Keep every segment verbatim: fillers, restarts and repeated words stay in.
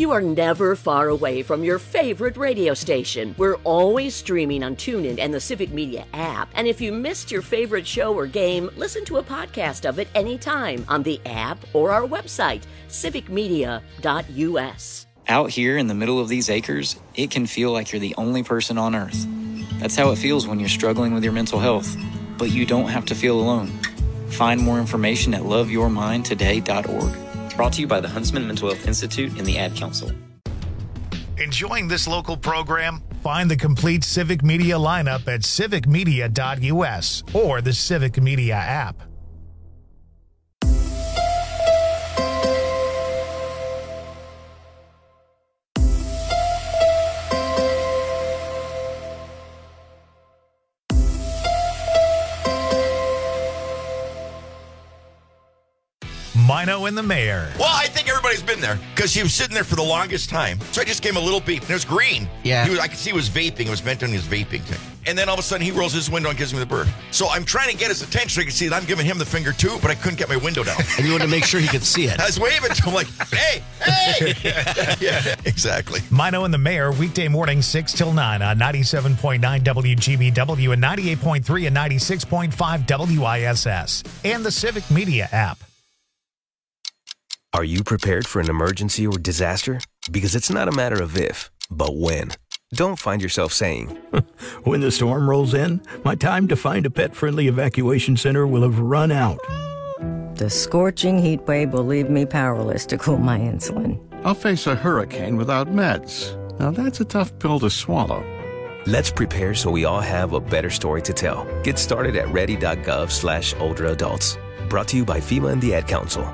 You are never far away from your favorite radio station. We're always streaming on TuneIn and the Civic Media app. And if you missed your favorite show or game, listen to a podcast of it anytime on the app or our website, civic media dot u s. Out here in the middle of these acres, it can feel like you're the only person on Earth. That's how it feels when you're struggling with your mental health. But you don't have to feel alone. Find more information at love your mind today dot org. Brought to you by the Huntsman Mental Health Institute and the Ad Council. Enjoying this local program? Find the complete Civic Media lineup at civic media dot u s or the Civic Media app. Mino and the Mayor. Well, I think everybody's been there because he was sitting there for the longest time. So I just gave him a little beep, and it was green. Yeah. He was, I could see he was vaping. It was meant on his vaping thing. And then all of a sudden, he rolls his window and gives me the bird. So I'm trying to get his attention so he can see that I'm giving him the finger too, but I couldn't get my window down. And you wanted to make sure he could see it. I was waving to him like, hey, hey. Yeah, exactly. Mino and the Mayor, weekday morning six till nine on ninety-seven point nine W G B W and ninety-eight point three and ninety-six point five W I S S and the Civic Media app. Are you prepared for an emergency or disaster? Because it's not a matter of if, but when. Don't find yourself saying, when the storm rolls in, my time to find a pet-friendly evacuation center will have run out. The scorching heat wave will leave me powerless to cool my insulin. I'll face a hurricane without meds. Now that's a tough pill to swallow. Let's prepare so we all have a better story to tell. Get started at ready.gov slash older adults. Brought to you by FEMA and the Ad Council.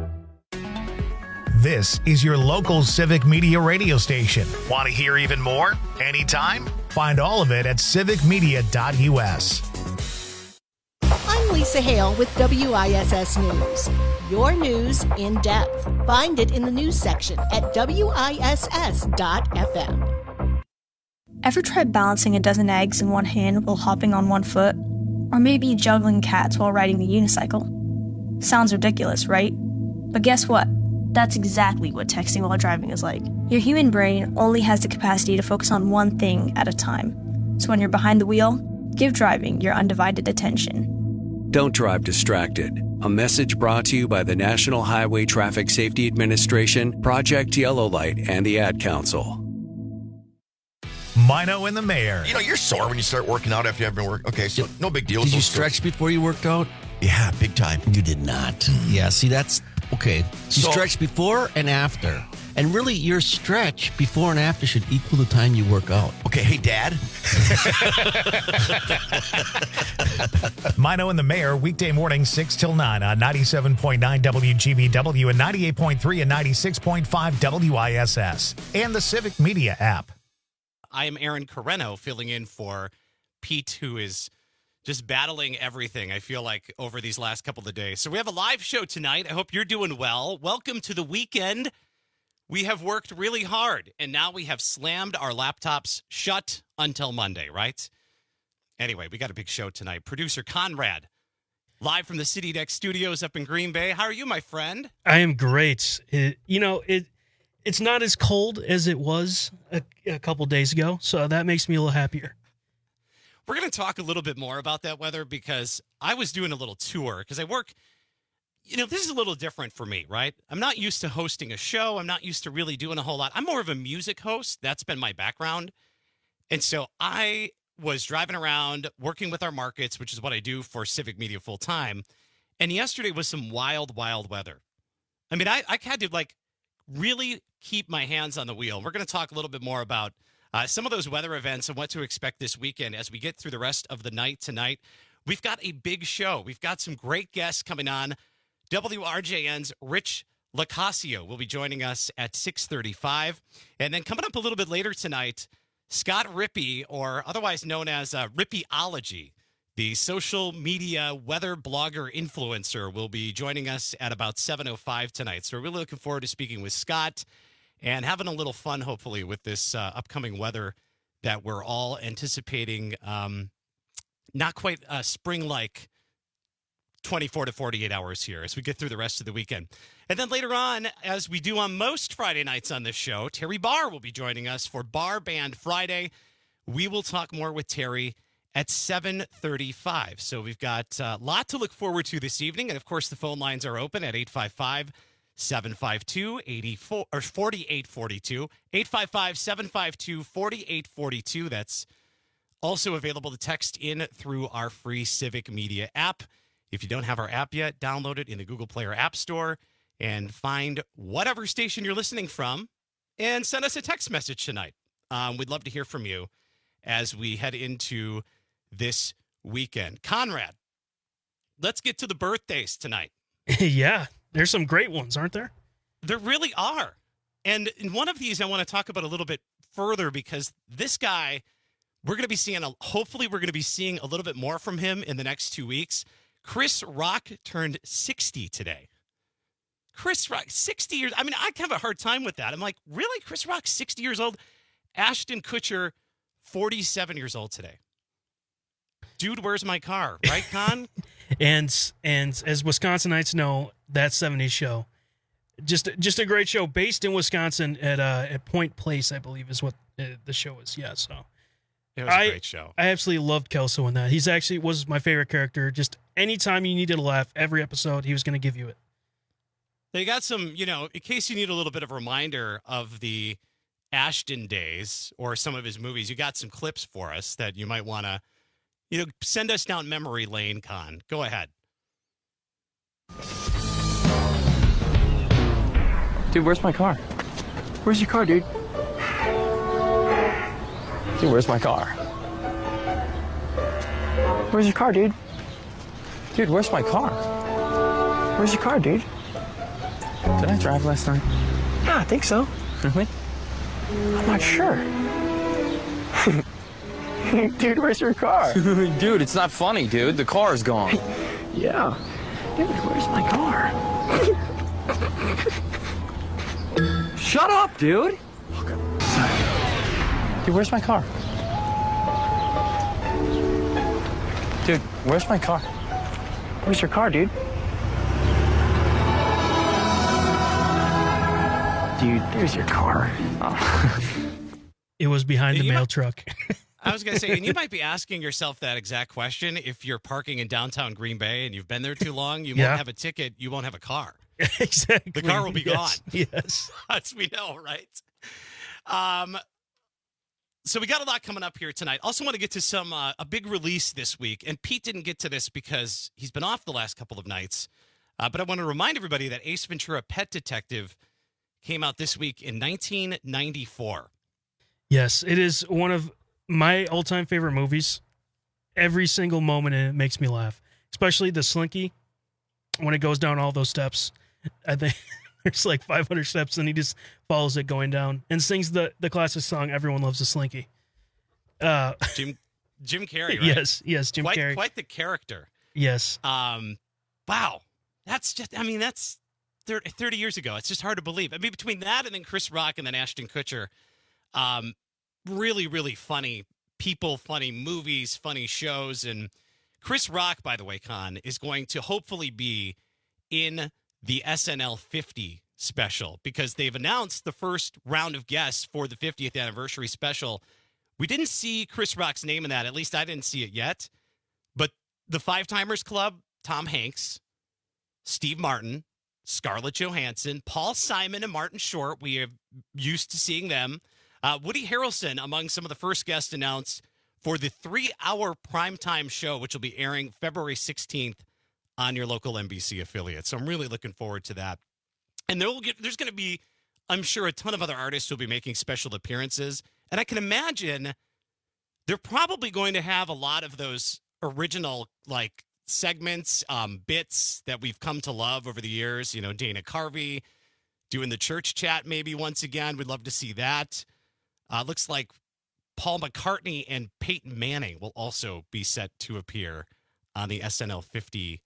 This is your local Civic Media radio station. Want to hear even more? Anytime? Find all of it at civic media dot u s. I'm Lisa Hale with W I S S News. Your news in depth. Find it in the news section at W I S S dot f m. Ever tried balancing a dozen eggs in one hand while hopping on one foot? Or maybe juggling cats while riding a unicycle? Sounds ridiculous, right? But guess what? That's exactly what texting while driving is like. Your human brain only has the capacity to focus on one thing at a time. So when you're behind the wheel, give driving your undivided attention. Don't drive distracted. A message brought to you by the National Highway Traffic Safety Administration, Project Yellow Light, and the Ad Council. Mino and the Mayor. You know, you're sore when you start working out after you haven't been working. Okay, so no big deal. Did So you so- stretch before you worked out? Yeah, big time. You did not. Yeah, see, that's okay. You So- stretch before and after. And really, your stretch before and after should equal the time you work out. Okay, hey, Dad. Mino and the Mayor, weekday morning six till nine on ninety-seven point nine W G B W and ninety-eight point three and ninety-six point five W I S S and the Civic Media app. I am Aaron Carreno filling in for Pete, who is just battling everything, I feel like, over these last couple of days. So we have a live show tonight. I hope you're doing well. Welcome to the weekend. We have worked really hard, and now we have slammed our laptops shut until Monday, right? Anyway, we got a big show tonight. Producer Conrad, live from the City Deck Studios up in Green Bay. How are you, my friend? I am great. It, you know, it it's not as cold as it was a, a couple days ago, so that makes me a little happier. We're going to talk a little bit more about that weather because I was doing a little tour because I work, you know, this is a little different for me, right? I'm not used to hosting a show. I'm not used to really doing a whole lot. I'm more of a music host. That's been my background. And so I was driving around working with our markets, which is what I do for Civic Media full time. And yesterday was some wild, wild weather. I mean, I, I had to like really keep my hands on the wheel. We're going to talk a little bit more about Uh, some of those weather events and what to expect this weekend as we get through the rest of the night tonight. We've got a big show. We've got some great guests coming on. W R J N's Rich Lacasio will be joining us at six thirty-five. And then coming up a little bit later tonight, Scott Rippey, or otherwise known as uh, Rippeyology, the social media weather blogger influencer, will be joining us at about seven oh five tonight. So we're really looking forward to speaking with Scott and having a little fun, hopefully, with this uh, upcoming weather that we're all anticipating. Um, not quite uh, spring-like twenty-four to forty-eight hours here as we get through the rest of the weekend. And then later on, as we do on most Friday nights on this show, Terry Barr will be joining us for Bar Band Friday. We will talk more with Terry at seven thirty-five. So we've got a lot to look forward to this evening. And, of course, the phone lines are open at eight five five, seven five two, eighty-four or forty-eight forty-two. eight five five, seven five two, forty-eight forty-two. That's also available to text in through our free Civic Media app. If you don't have our app yet, download it in the Google Play or App Store and find whatever station you're listening from and send us a text message tonight. Um, we'd love to hear from you as we head into this weekend. Conrad, let's get to the birthdays tonight. Yeah, there's some great ones, aren't there? There really are. And in one of these I want to talk about a little bit further because this guy, we're going to be seeing, a, hopefully we're going to be seeing a little bit more from him in the next two weeks. Chris Rock turned sixty today. Chris Rock, sixty years. I mean, I have a hard time with that. I'm like, really? Chris Rock, sixty years old? Ashton Kutcher, forty-seven years old today. Dude, where's my car? Right, Con? and and as Wisconsinites know, that seventies show, just just a great show based in Wisconsin at uh, at Point Place, I believe, is what uh, the show is. Yeah, so it was a I, great show. I absolutely loved Kelso in that. He's actually was my favorite character. Just anytime you needed a laugh, every episode, he was going to give you it. They got some, you know, in case you need a little bit of a reminder of the Ashton days or some of his movies, you got some clips for us that you might want to, you know, send us down memory lane, Con. Go ahead. Dude, where's my car? Where's your car, dude? Dude, where's my car? Where's your car, dude? Dude, where's my car? Where's your car, dude? Did I drive last night? Yeah, I think so. Really? I'm not sure. Dude, where's your car? Dude, it's not funny, dude. The car's gone. Yeah. Dude, where's my car? Shut up, dude. Dude, where's my car? Dude, where's my car? Where's your car, dude? Dude, there's your car. Oh. It was behind the You mail might- truck. I was going to say, and you might be asking yourself that exact question if you're parking in downtown Green Bay and you've been there too long. You Yeah. won't have a ticket. You won't have a car. Exactly. The car will be Yes, gone. Yes. As we know, right? Um, so we got a lot coming up here tonight. Also want to get to some uh, a big release this week. And Pete didn't get to this because he's been off the last couple of nights. Uh, but I want to remind everybody that Ace Ventura: Pet Detective came out this week in nineteen ninety-four. Yes, it is one of my all-time favorite movies. Every single moment in it makes me laugh, especially the Slinky when it goes down all those steps. I think there's like five hundred steps, and he just follows it going down and sings the, the classic song "Everyone Loves a Slinky." Uh, Jim Jim Carrey, right? Yes, yes, Jim quite, Carrey. Quite the character. Yes. Um, wow. That's just, I mean, that's thirty, thirty years ago. It's just hard to believe. I mean, between that and then Chris Rock and then Ashton Kutcher, um, really, really funny people, funny movies, funny shows. And Chris Rock, by the way, Con, is going to hopefully be in the S N L fifty special because they've announced the first round of guests for the fiftieth anniversary special. We didn't see Chris Rock's name in that. At least I didn't see it yet. But the Five Timers Club, Tom Hanks, Steve Martin, Scarlett Johansson, Paul Simon, and Martin Short. We are used to seeing them. Uh, Woody Harrelson among some of the first guests announced for the three-hour primetime show, which will be airing February sixteenth on your local N B C affiliate. So I'm really looking forward to that. And there will get, there's going to be, I'm sure, a ton of other artists who will be making special appearances. And I can imagine they're probably going to have a lot of those original, like, segments, um, bits that we've come to love over the years. You know, Dana Carvey doing the church chat maybe once again. We'd love to see that. Uh, looks like Paul McCartney and Peyton Manning will also be set to appear on the S N L fifty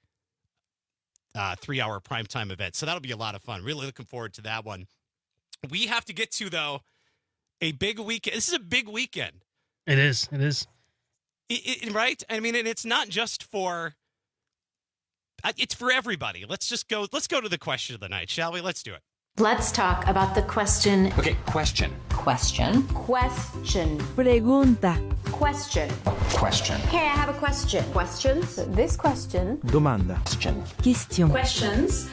uh, three-hour primetime event. So that'll be a lot of fun. Really looking forward to that one. We have to get to, though, a big weekend. This is a big weekend. It is. It is. It, it, right? I mean, and it's not just for... I, it's for everybody. Let's just go. Let's go to the question of the night, shall we? Let's do it. Let's talk about the question. Okay, question. Question. Question. Pregunta. Question. Question. Hey, I have a question. Questions? This question. Domanda. Question. Question. Questions.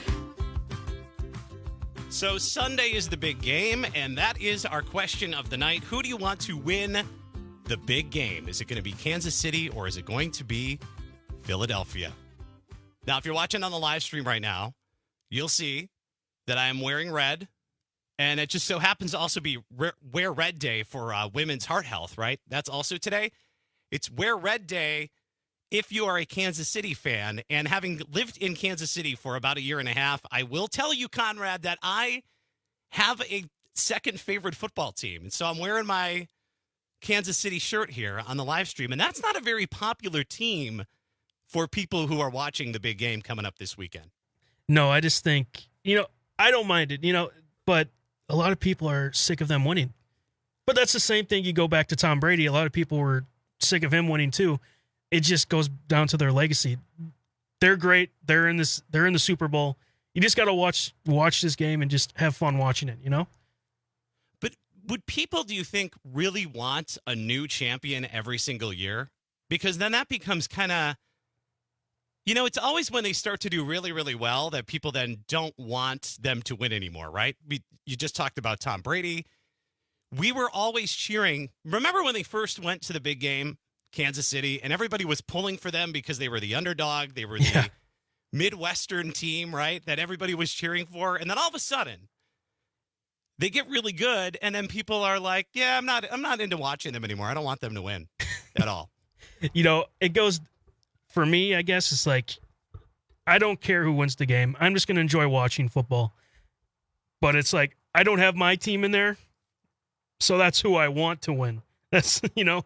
So Sunday is the big game, and that is our question of the night. Who do you want to win the big game? Is it going to be Kansas City or is it going to be Philadelphia? Now, if you're watching on the live stream right now, you'll see that I am wearing red, and it just so happens to also be Re- Wear Red Day for uh, Women's Heart Health, right? That's also today. It's Wear Red Day if you are a Kansas City fan. And having lived in Kansas City for about a year and a half, I will tell you, Conrad, that I have a second favorite football team. And so I'm wearing my Kansas City shirt here on the live stream, and that's not a very popular team for people who are watching the big game coming up this weekend. No, I just think, you know, I don't mind it, you know, but a lot of people are sick of them winning. But that's the same thing. You go back to Tom Brady. A lot of people were sick of him winning too. It just goes down to their legacy. They're great. They're in this. They're in the Super Bowl. You just got to watch watch this game and just have fun watching it, you know? But would people, do you think, really want a new champion every single year? Because then that becomes kind of, you know, it's always when they start to do really, really well that people then don't want them to win anymore, right? We, you just talked about Tom Brady. We were always cheering. Remember when they first went to the big game, Kansas City, and everybody was pulling for them because they were the underdog. They were the yeah. Midwestern team, right, that everybody was cheering for. And then all of a sudden, they get really good, and then people are like, yeah, I'm not I'm not into watching them anymore. I don't want them to win at all. You know, it goes... For me, I guess it's like, I don't care who wins the game. I'm just going to enjoy watching football. But it's like, I don't have my team in there, so that's who I want to win. That's, you know.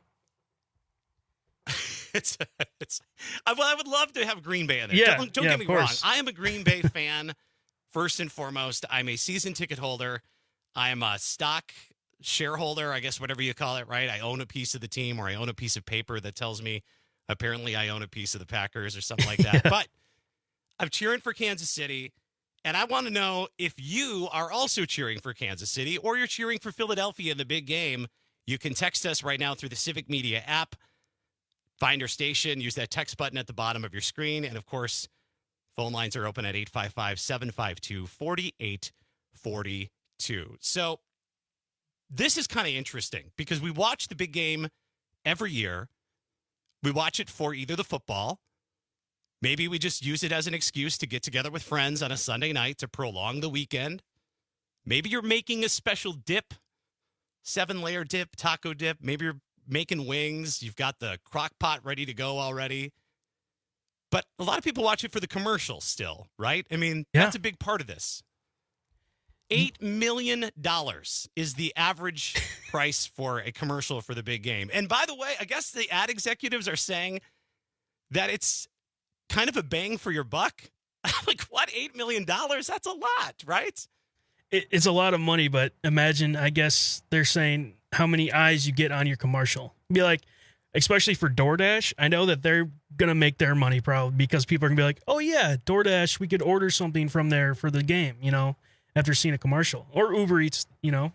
it's, it's I, well, I would love to have Green Bay in there. Yeah, don't don't yeah, get me of course. wrong. I am a Green Bay fan, first and foremost. I'm a season ticket holder. I am a stock shareholder, I guess, whatever you call it, right? I own a piece of the team, or I own a piece of paper that tells me apparently I own a piece of the Packers or something like that. yeah. But I'm cheering for Kansas City, and I want to know if you are also cheering for Kansas City or you're cheering for Philadelphia in the big game. You can text us right now through the Civic Media app. Find our station. Use that text button at the bottom of your screen. And, of course, phone lines are open at eight five five, seven five two, four eight four two. So this is kind of interesting because we watch the big game every year. We watch it for either the football. Maybe we just use it as an excuse to get together with friends on a Sunday night to prolong the weekend. Maybe you're making a special dip, seven-layer dip, taco dip. Maybe you're making wings. You've got the crock pot ready to go already. But a lot of people watch it for the commercials still, right? I mean, yeah. That's a big part of this. Eight million dollars is the average price for a commercial for the big game. And by the way, I guess the ad executives are saying that it's kind of a bang for your buck. Like, what? Eight million dollars? That's a lot, right? It, it's a lot of money, but imagine, I guess they're saying how many eyes you get on your commercial. Be like, especially for DoorDash, I know that they're going to make their money probably because people are going to be like, oh yeah, DoorDash, we could order something from there for the game, you know? After seeing a commercial, or Uber Eats, you know.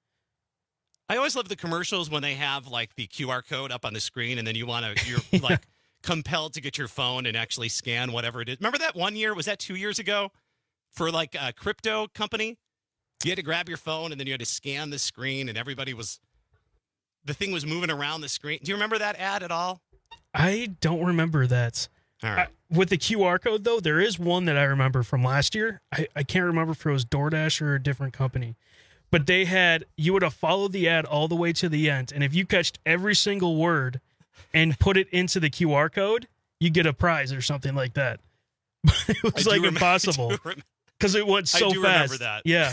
I always love the commercials when they have like the Q R code up on the screen, and then you want to, you're yeah. like compelled to get your phone and actually scan whatever it is. Remember that one year? Was that two years ago? For like a crypto company, you had to grab your phone and then you had to scan the screen, and everybody was, the thing was moving around the screen. Do you remember that ad at all? I don't remember that. All right. I, with the Q R code, though, there is one that I remember from last year. I, I can't remember if it was DoorDash or a different company. But they had, you would have followed the ad all the way to the end. And if you catched every single word and put it into the Q R code, you get a prize or something like that. But it was like remember, impossible because it went so I do fast. Remember that. Yeah.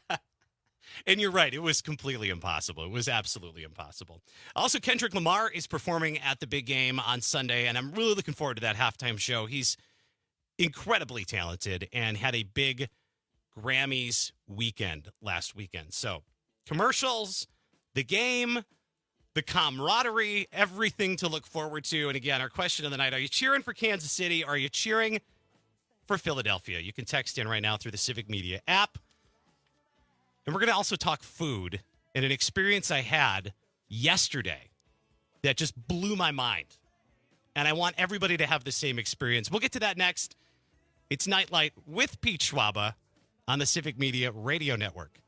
And you're right. It was completely impossible. It was absolutely impossible. Also, Kendrick Lamar is performing at the big game on Sunday, and I'm really looking forward to that halftime show. He's incredibly talented and had a big Grammys weekend last weekend. So commercials, the game, the camaraderie, everything to look forward to. And again, our question of the night, are you cheering for Kansas City? Or are you cheering for Philadelphia. You can text in right now through the Civic Media app. And we're going to also talk food and an experience I had yesterday that just blew my mind. And I want everybody to have the same experience. We'll get to that next. It's Nightlight with Pete Schwaba on the Civic Media Radio Network.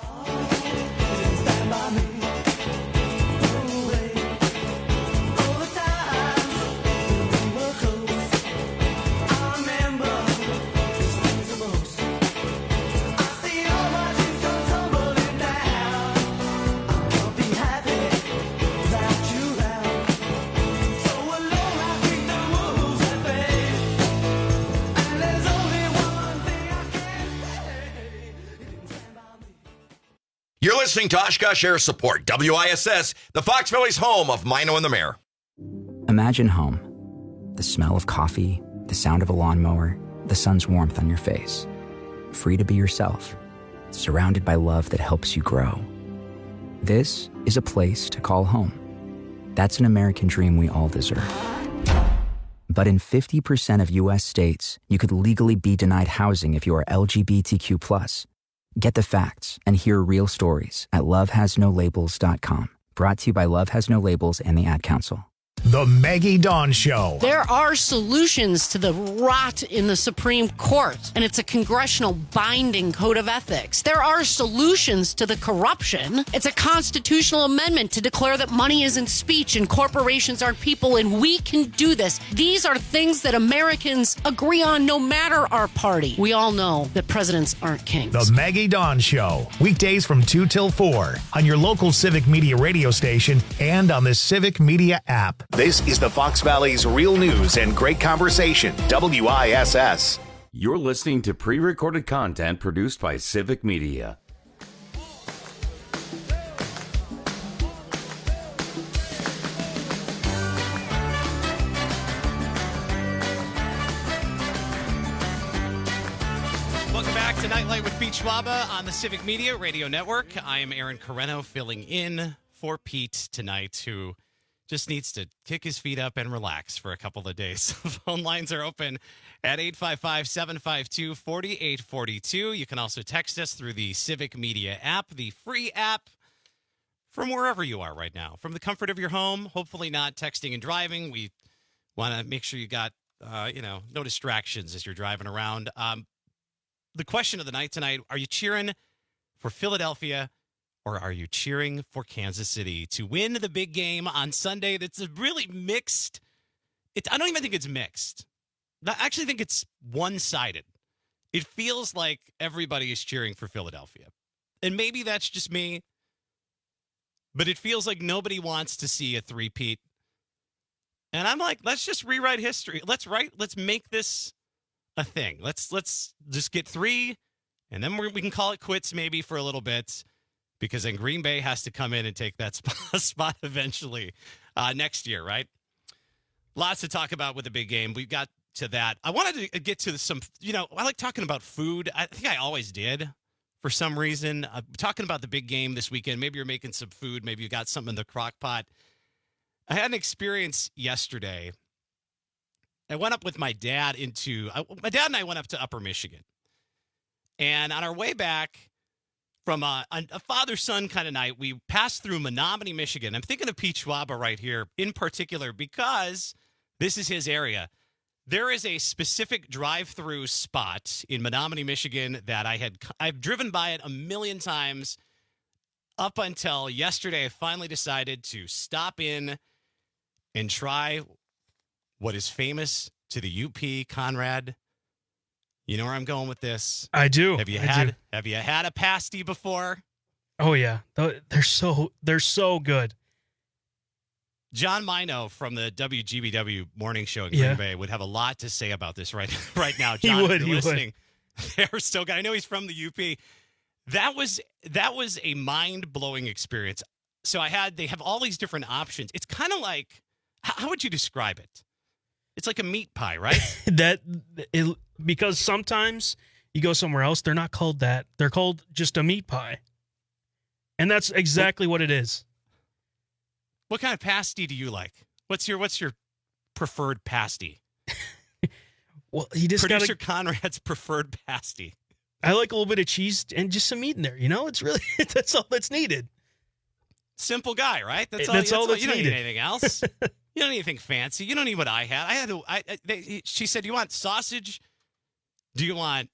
You're listening to Oshkosh Air Support, W I S S, the Fox Valley's home of Mino and the Mayor. Imagine home. The smell of coffee, the sound of a lawnmower, the sun's warmth on your face. Free to be yourself, surrounded by love that helps you grow. This is a place to call home. That's an American dream we all deserve. But in fifty percent of U S states, you could legally be denied housing if you are L G B T Q plus. Get the facts and hear real stories at love has no labels dot com. Brought to you by Love Has No Labels and the Ad Council. The Maggie Dawn Show. There are solutions to the rot in the Supreme Court, and it's a congressional binding code of ethics. There are solutions to the corruption. It's a constitutional amendment to declare that money isn't speech and corporations aren't people, and we can do this. These are things that Americans agree on no matter our party. We all know that presidents aren't kings. The Maggie Dawn Show. Weekdays from two till four on your local Civic Media radio station and on the Civic Media app. This is the Fox Valley's real news and great conversation, W I S S. You're listening to pre-recorded content produced by Civic Media. Welcome back to Nightlight with Pete Schwaba on the Civic Media Radio Network. I am Aaron Carreno filling in for Pete tonight, who just needs to kick his feet up and relax for a couple of days. Phone lines are open at eight five five, seven five two, four eight four two. You can also text us through the Civic Media app, the free app, from wherever you are right now. From the comfort of your home, hopefully not texting and driving. We want to make sure you got, uh, you know, no distractions as you're driving around. Um, the question of the night tonight, are you cheering for Philadelphia or are you cheering for Kansas City to win the big game on Sunday? That's a really mixed. It's, I don't even think it's mixed. I actually think it's one-sided. It feels like everybody is cheering for Philadelphia. And maybe that's just me. But it feels like nobody wants to see a three-peat. And I'm like, let's just rewrite history. Let's write. Let's make this a thing. Let's let's just get three, and then we're, we can call it quits maybe for a little bit. Because then Green Bay has to come in and take that spot, spot eventually uh, next year, right? Lots to talk about with the big game. We got to that. I wanted to get to some, you know, I like talking about food. I think I always did for some reason. Uh, talking about the big game this weekend. Maybe you're making some food. Maybe you got something in the crock pot. I had an experience yesterday. I went up with my dad into, I, my dad and I went up to Upper Michigan. And on our way back, from a, a father-son kind of night, we passed through Menominee, Michigan. I'm thinking of Pete Schwaba right here in particular because this is his area. There is a specific drive-through spot in Menominee, Michigan that I had I've driven by it a million times up until yesterday. I finally decided to stop in and try what is famous to the U P, Conrad. You know where I'm going with this? I do. Have you I had do. Have you had a pasty before? Oh yeah, they're so they're so good. John Mino from the W G B W morning show in Green Yeah. Bay would have a lot to say about this right right now. He John, would, if he you're would. listening, they're so good. I know he's from the U P. That was that was a mind blowing experience. So I had they have all these different options. It's kind of like how, how would you describe it? It's like a meat pie, right? that it, because sometimes you go somewhere else, they're not called that. They're called just a meat pie. And that's exactly what it is. What kind of pasty do you like? What's your what's your preferred pasty? Well, he just Producer got Conrad's preferred pasty. I like a little bit of cheese and just some meat in there. You know, it's really that's all that's needed. Simple guy, right? That's all. That's all all that's you don't needed. need anything else. You don't need anything fancy. You don't need what I had. I had to. I, I they, she said, "Do you want sausage? Do you want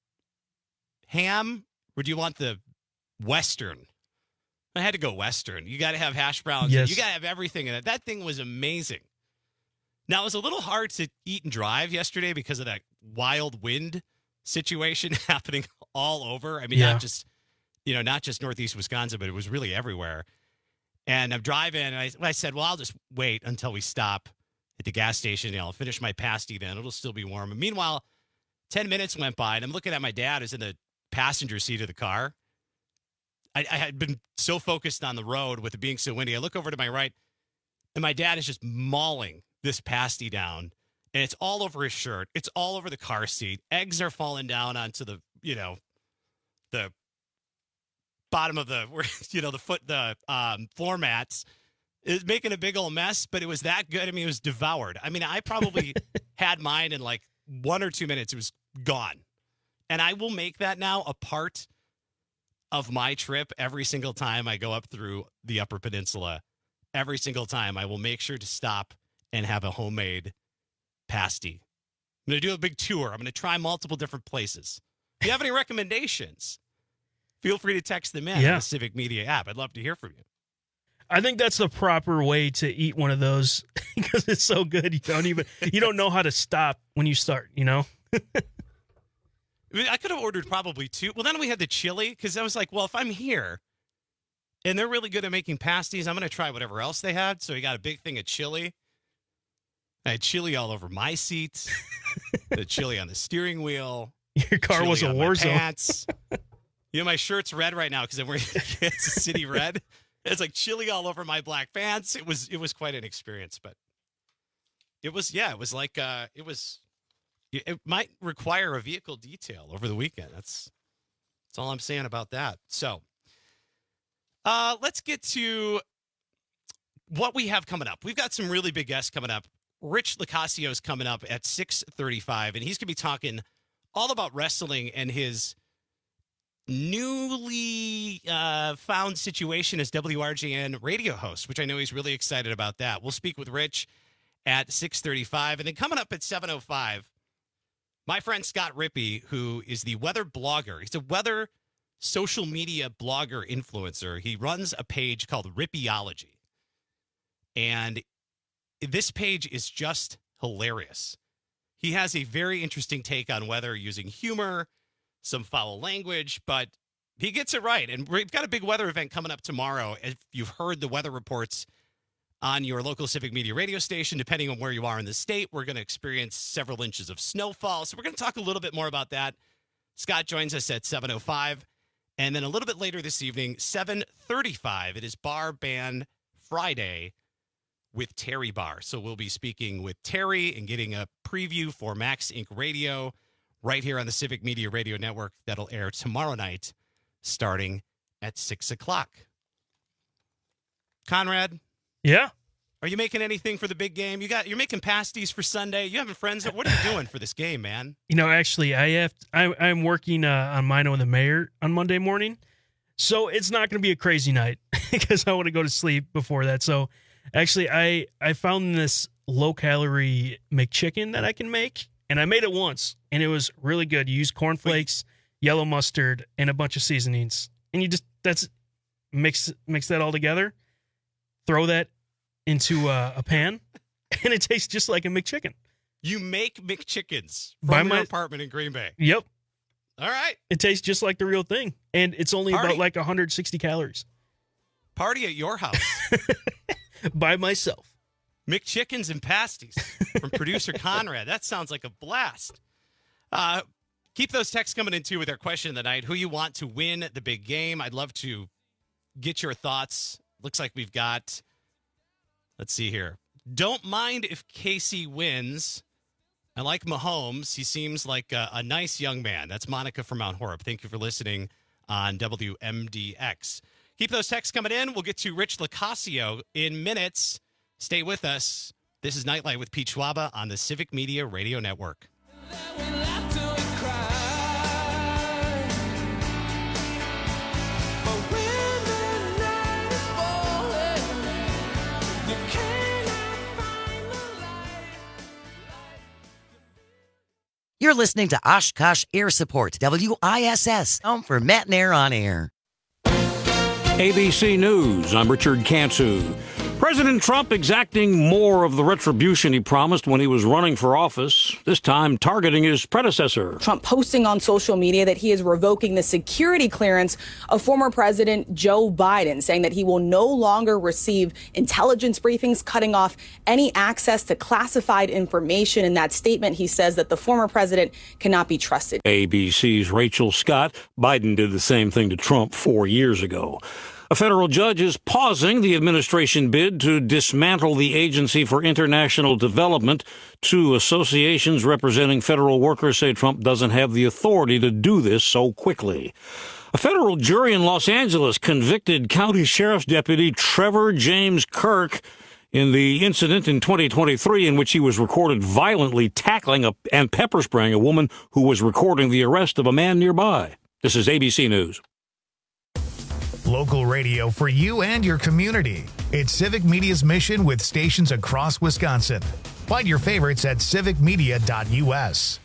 ham, or do you want the Western?" I had to go Western. You got to have hash browns. Yes. You got to have everything in it. That thing was amazing. Now, it was a little hard to eat and drive yesterday because of that wild wind situation happening all over. I mean, Yeah. not just, you know, not just Northeast Wisconsin, but it was really everywhere. And I'm driving, and I, I said, well, I'll just wait until we stop at the gas station. You know, I'll finish my pasty then. It'll still be warm. And meanwhile, ten minutes went by, and I'm looking at my dad who's in the passenger seat of the car. I, I had been so focused on the road with it being so windy. I look over to my right, and my dad is just mauling this pasty down, and it's all over his shirt. It's all over the car seat. Eggs are falling down onto the, you know, the bottom of the, where you know, the foot, the um, floor mats. It's making a big old mess, but it was that good. I mean, it was devoured. I mean, I probably had mine in like one or two minutes. It was gone. And I will make that now a part of my trip every single time I go up through the Upper Peninsula. Every single time I will make sure to stop and have a homemade pasty. I'm going to do a big tour. I'm going to try multiple different places. If you have any recommendations, feel free to text them in Yeah. on the Civic Media app. I'd love to hear from you. I think that's the proper way to eat one of those because it's so good. You don't even you don't know how to stop when you start. You know. I mean, I could have ordered probably two. Well, then we had the chili because I was like, well, if I'm here and they're really good at making pasties, I'm going to try whatever else they had. So we got a big thing of chili. I had chili all over my seat, the chili on the steering wheel. Your car chili was a on war my zone. pants. You know, my shirt's red right now because I'm wearing Kansas City red. It's like chili all over my black pants. It was it was quite an experience, but it was yeah, it was like uh, it was. It might require a vehicle detail over the weekend. That's that's all I'm saying about that. So, uh, let's get to what we have coming up. We've got some really big guests coming up. Rich Locascio is coming up at six thirty-five, and he's going to be talking all about wrestling and his newly uh, found situation as W R G N radio host, which I know he's really excited about that. We'll speak with Rich at six thirty-five, and then coming up at seven oh five, my friend Scott Rippey, who is the weather blogger. He's a weather social media blogger influencer. He runs a page called Rippyology. And this page is just hilarious. He has a very interesting take on weather using humor, some foul language, but he gets it right. And we've got a big weather event coming up tomorrow. If you've heard the weather reports on your local Civic Media radio station, depending on where you are in the state, we're going to experience several inches of snowfall. So we're going to talk a little bit more about that. Scott joins us at seven oh five. And then a little bit later this evening, seven thirty-five, it is Bar Band Friday with Terry Barr. So we'll be speaking with Terry and getting a preview for Max Incorporated. Radio right here on the Civic Media Radio Network. That'll air tomorrow night starting at six o'clock. Conrad? Yeah. Are you making anything for the big game? You got you're making pasties for Sunday. You having friends? What are you doing for this game, man? You know, actually, I have I, I'm working uh, on Mino and the Mayor on Monday morning, so it's not going to be a crazy night because I want to go to sleep before that. So, actually, I I found this low calorie McChicken that I can make, and I made it once, and it was really good. You use cornflakes, yellow mustard, and a bunch of seasonings, and you just that's mix mix that all together, throw that into uh, a pan, and it tastes just like a McChicken. You make McChickens from By your my- apartment in Green Bay. Yep. All right. It tastes just like the real thing, and it's only Party. about like one hundred sixty calories. Party at your house. By myself. McChickens and pasties from producer Conrad. That sounds like a blast. Uh, keep those texts coming in, too, with our question of the night. Who you want to win the big game? I'd love to get your thoughts. Looks like we've got... Let's see here. Don't mind if Casey wins. I like Mahomes. He seems like a, a nice young man. That's Monica from Mount Horeb. Thank you for listening on W M D X. Keep those texts coming in. We'll get to Rich Locascio in minutes. Stay with us. This is Nightlight with Pete Schwaba on the Civic Media Radio Network. You're listening to Oshkosh Air Support, W I S S, home for Matt and Air on Air. A B C News, I'm Richard Cantu. President Trump exacting more of the retribution he promised when he was running for office, this time targeting his predecessor. Trump posting on social media that he is revoking the security clearance of former President Joe Biden, saying that he will no longer receive intelligence briefings, cutting off any access to classified information. In that statement, he says that the former president cannot be trusted. A B C's Rachel Scott. Biden did the same thing to Trump four years ago. A federal judge is pausing the administration bid to dismantle the Agency for International Development. Two associations representing federal workers say Trump doesn't have the authority to do this so quickly. A federal jury in Los Angeles convicted County Sheriff's Deputy Trevor James Kirk in the incident in twenty twenty-three in which he was recorded violently tackling a, and pepper spraying a woman who was recording the arrest of a man nearby. This is A B C News. Local radio for you and your community. It's Civic Media's mission with stations across Wisconsin. Find your favorites at civic media dot u s.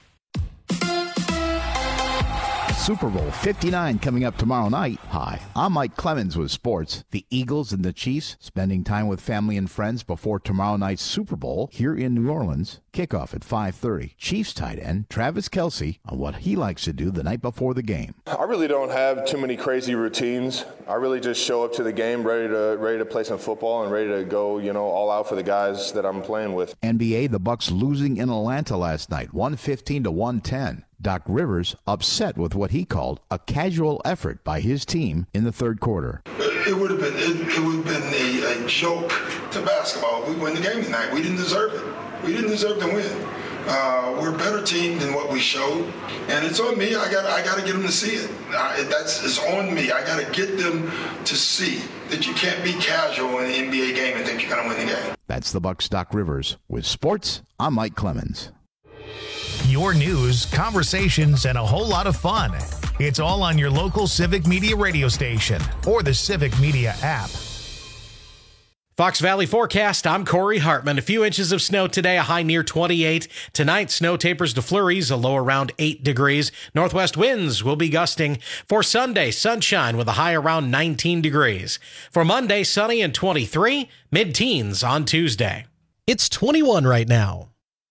Super Bowl fifty-nine coming up tomorrow night. Hi, I'm Mike Clemens with sports. The Eagles and the Chiefs spending time with family and friends before tomorrow night's Super Bowl here in New Orleans. Kickoff at five thirty. Chiefs tight end Travis Kelce on what he likes to do the night before the game. I really don't have too many crazy routines. I really just show up to the game ready to ready to play some football and ready to go, you know, all out for the guys that I'm playing with. N B A, the Bucks losing in Atlanta last night, one fifteen to one ten. Doc Rivers upset with what he called a casual effort by his team in the third quarter. It would have been it, it would have been a, a joke to basketball if we win the game tonight. We didn't deserve it. We didn't deserve to win. Uh, we're a better team than what we showed, and it's on me. I got I got to get them to see it. I, that's it's on me. I got to get them to see that you can't be casual in an N B A game and think you're going to win the game. That's the Bucks' Doc Rivers. With sports, I'm Mike Clemens. Your news, conversations, and a whole lot of fun. It's all on your local Civic Media radio station or the Civic Media app. Fox Valley forecast, I'm Corey Hartman. A few inches of snow today, a high near twenty-eight. Tonight, snow tapers to flurries, a low around eight degrees. Northwest winds will be gusting. For Sunday, sunshine with a high around nineteen degrees. For Monday, sunny and twenty-three, mid-teens on Tuesday. It's twenty-one right now.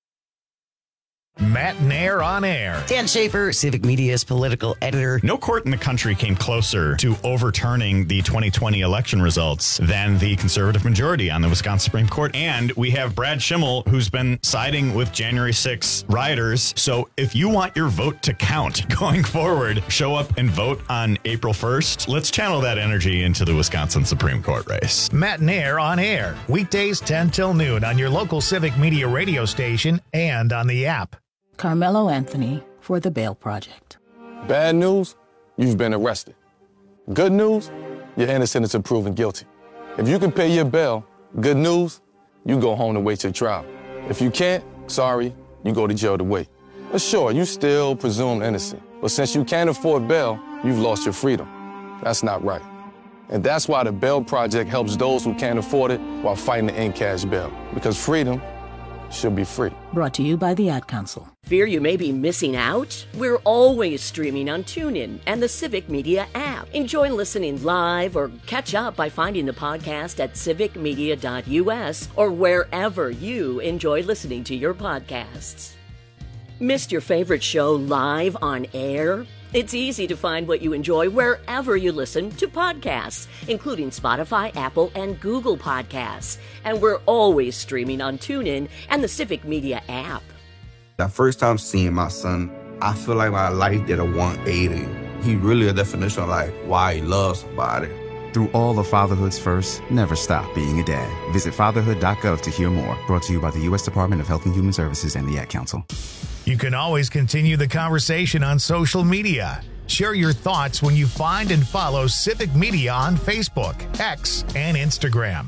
Matt and Air on Air. Dan Schaefer, Civic Media's political editor. No court in the country came closer to overturning the twenty twenty election results than the conservative majority on the Wisconsin Supreme Court. And we have Brad Schimmel, who's been siding with January sixth rioters. So if you want your vote to count going forward, show up and vote on April first. Let's channel that energy into the Wisconsin Supreme Court race. Matt and Air on Air. Weekdays ten till noon on your local Civic Media radio station and on the app. Carmelo Anthony for the Bail Project. Bad news, you've been arrested. Good news, you're innocent until proven guilty. If you can pay your bail, good news, you go home to wait your trial. If you can't, sorry, you go to jail to wait. But sure, you still presumed innocent. But since you can't afford bail, you've lost your freedom. That's not right. And that's why the Bail Project helps those who can't afford it while fighting to end cash bail. Because freedom should be free. Brought to you by the Ad Council. Fear you may be missing out? We're always streaming on TuneIn and the Civic Media app. Enjoy listening live or catch up by finding the podcast at civic media dot u s or wherever you enjoy listening to your podcasts. Missed your favorite show live on air? It's easy to find what you enjoy wherever you listen to podcasts, including Spotify, Apple, and Google Podcasts. And we're always streaming on TuneIn and the Civic Media app. The first time seeing my son, I feel like my life did a one eighty. He really a definition of like why he loves somebody. Through all of fatherhood's first, never stop being a dad. Visit fatherhood dot gov to hear more. Brought to you by the U S Department of Health and Human Services and the Ad Council. You can always continue the conversation on social media. Share your thoughts when you find and follow Civic Media on Facebook, X, and Instagram.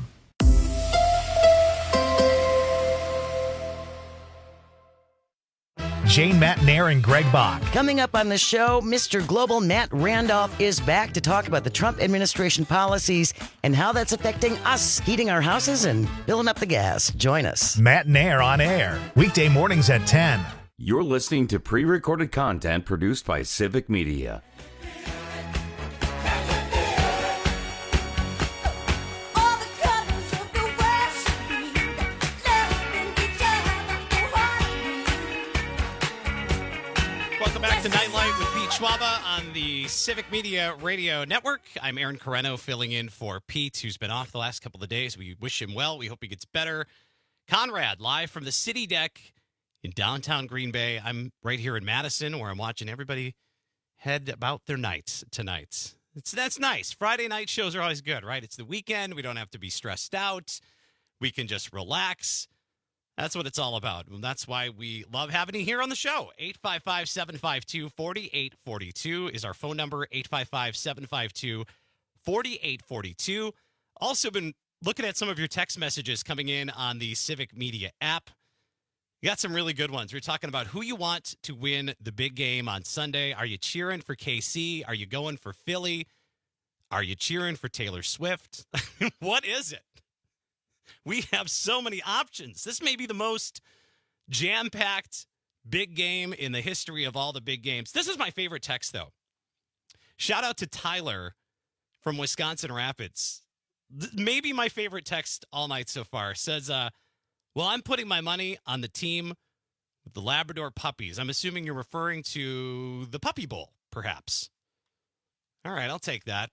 Jane Matnair and Greg Bach. Coming up on the show, Mister Global Matt Randolph is back to talk about the Trump administration policies and how that's affecting us, heating our houses and filling up the gas. Join us. Matt Nair on air, weekday mornings at ten. You're listening to pre-recorded content produced by Civic Media. Welcome back to Nightlight with Pete Schwaba on the Civic Media Radio Network. I'm Aaron Carreno filling in for Pete, who's been off the last couple of days. We wish him well. We hope he gets better. Conrad, live from the City Deck in downtown Green Bay. I'm right here in Madison, where I'm watching everybody head about their nights tonight. It's, that's nice. Friday night shows are always good, right? It's the weekend. We don't have to be stressed out. We can just relax. That's what it's all about. And that's why we love having you here on the show. eight five five, seven five two, four eight four two is our phone number, eight five five, seven five two, four eight four two. Also been looking at some of your text messages coming in on the Civic Media app. You got some really good ones. We're talking about who you want to win the big game on Sunday. Are you cheering for K C? Are you going for Philly? Are you cheering for Taylor Swift? What is it? We have so many options. This may be the most jam-packed big game in the history of all the big games. This is my favorite text, though. Shout out to Tyler from Wisconsin Rapids. Maybe my favorite text all night so far. Says, uh, well, I'm putting my money on the team with the Labrador puppies. I'm assuming you're referring to the Puppy Bowl, perhaps. All right, I'll take that.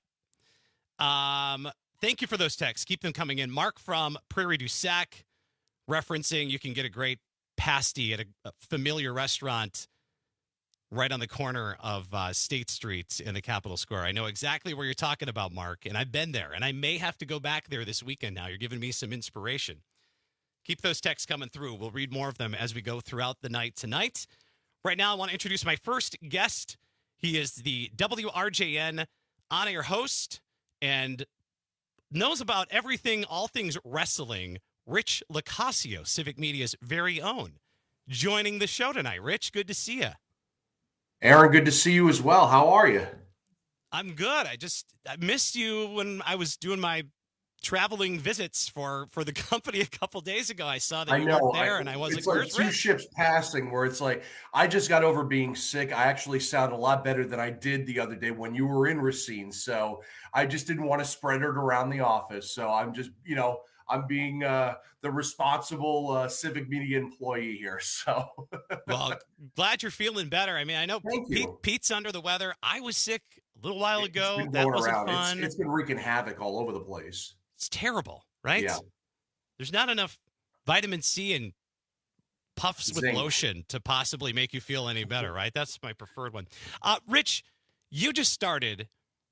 Um... Thank you for those texts. Keep them coming in. Mark from Prairie du Sac referencing you can get a great pasty at a, a familiar restaurant right on the corner of uh, State Street in the Capitol Square. I know exactly where you're talking about, Mark, and I've been there, and I may have to go back there this weekend now. You're giving me some inspiration. Keep those texts coming through. We'll read more of them as we go throughout the night tonight. Right now, I want to introduce my first guest. He is the W R J N on-air host and knows about everything, all things wrestling. Rich Lacasio, Civic Media's very own, joining the show tonight. Rich, good to see you. Aaron, good to see you as well. How are you? I'm good. I just I missed you when I was doing my traveling visits for, for the company a couple days ago. I saw that I you know, weren't there, I, and I was it's like, like where's two Rich? ships passing where it's like, I just got over being sick. I actually sound a lot better than I did the other day when you were in Racine. So I just didn't want to spread it around the office. So I'm just, you know, I'm being uh, the responsible uh, Civic Media employee here. So, well, glad you're feeling better. I mean, I know Thank Pete, you. Pete's under the weather. I was sick a little while ago. It's been That going wasn't around. fun. It's, it's been wreaking havoc all over the place. It's terrible, right? Yeah. There's not enough vitamin C and puffs with Zinc. lotion to possibly make you feel any better, right? That's my preferred one. Uh, Rich, you just started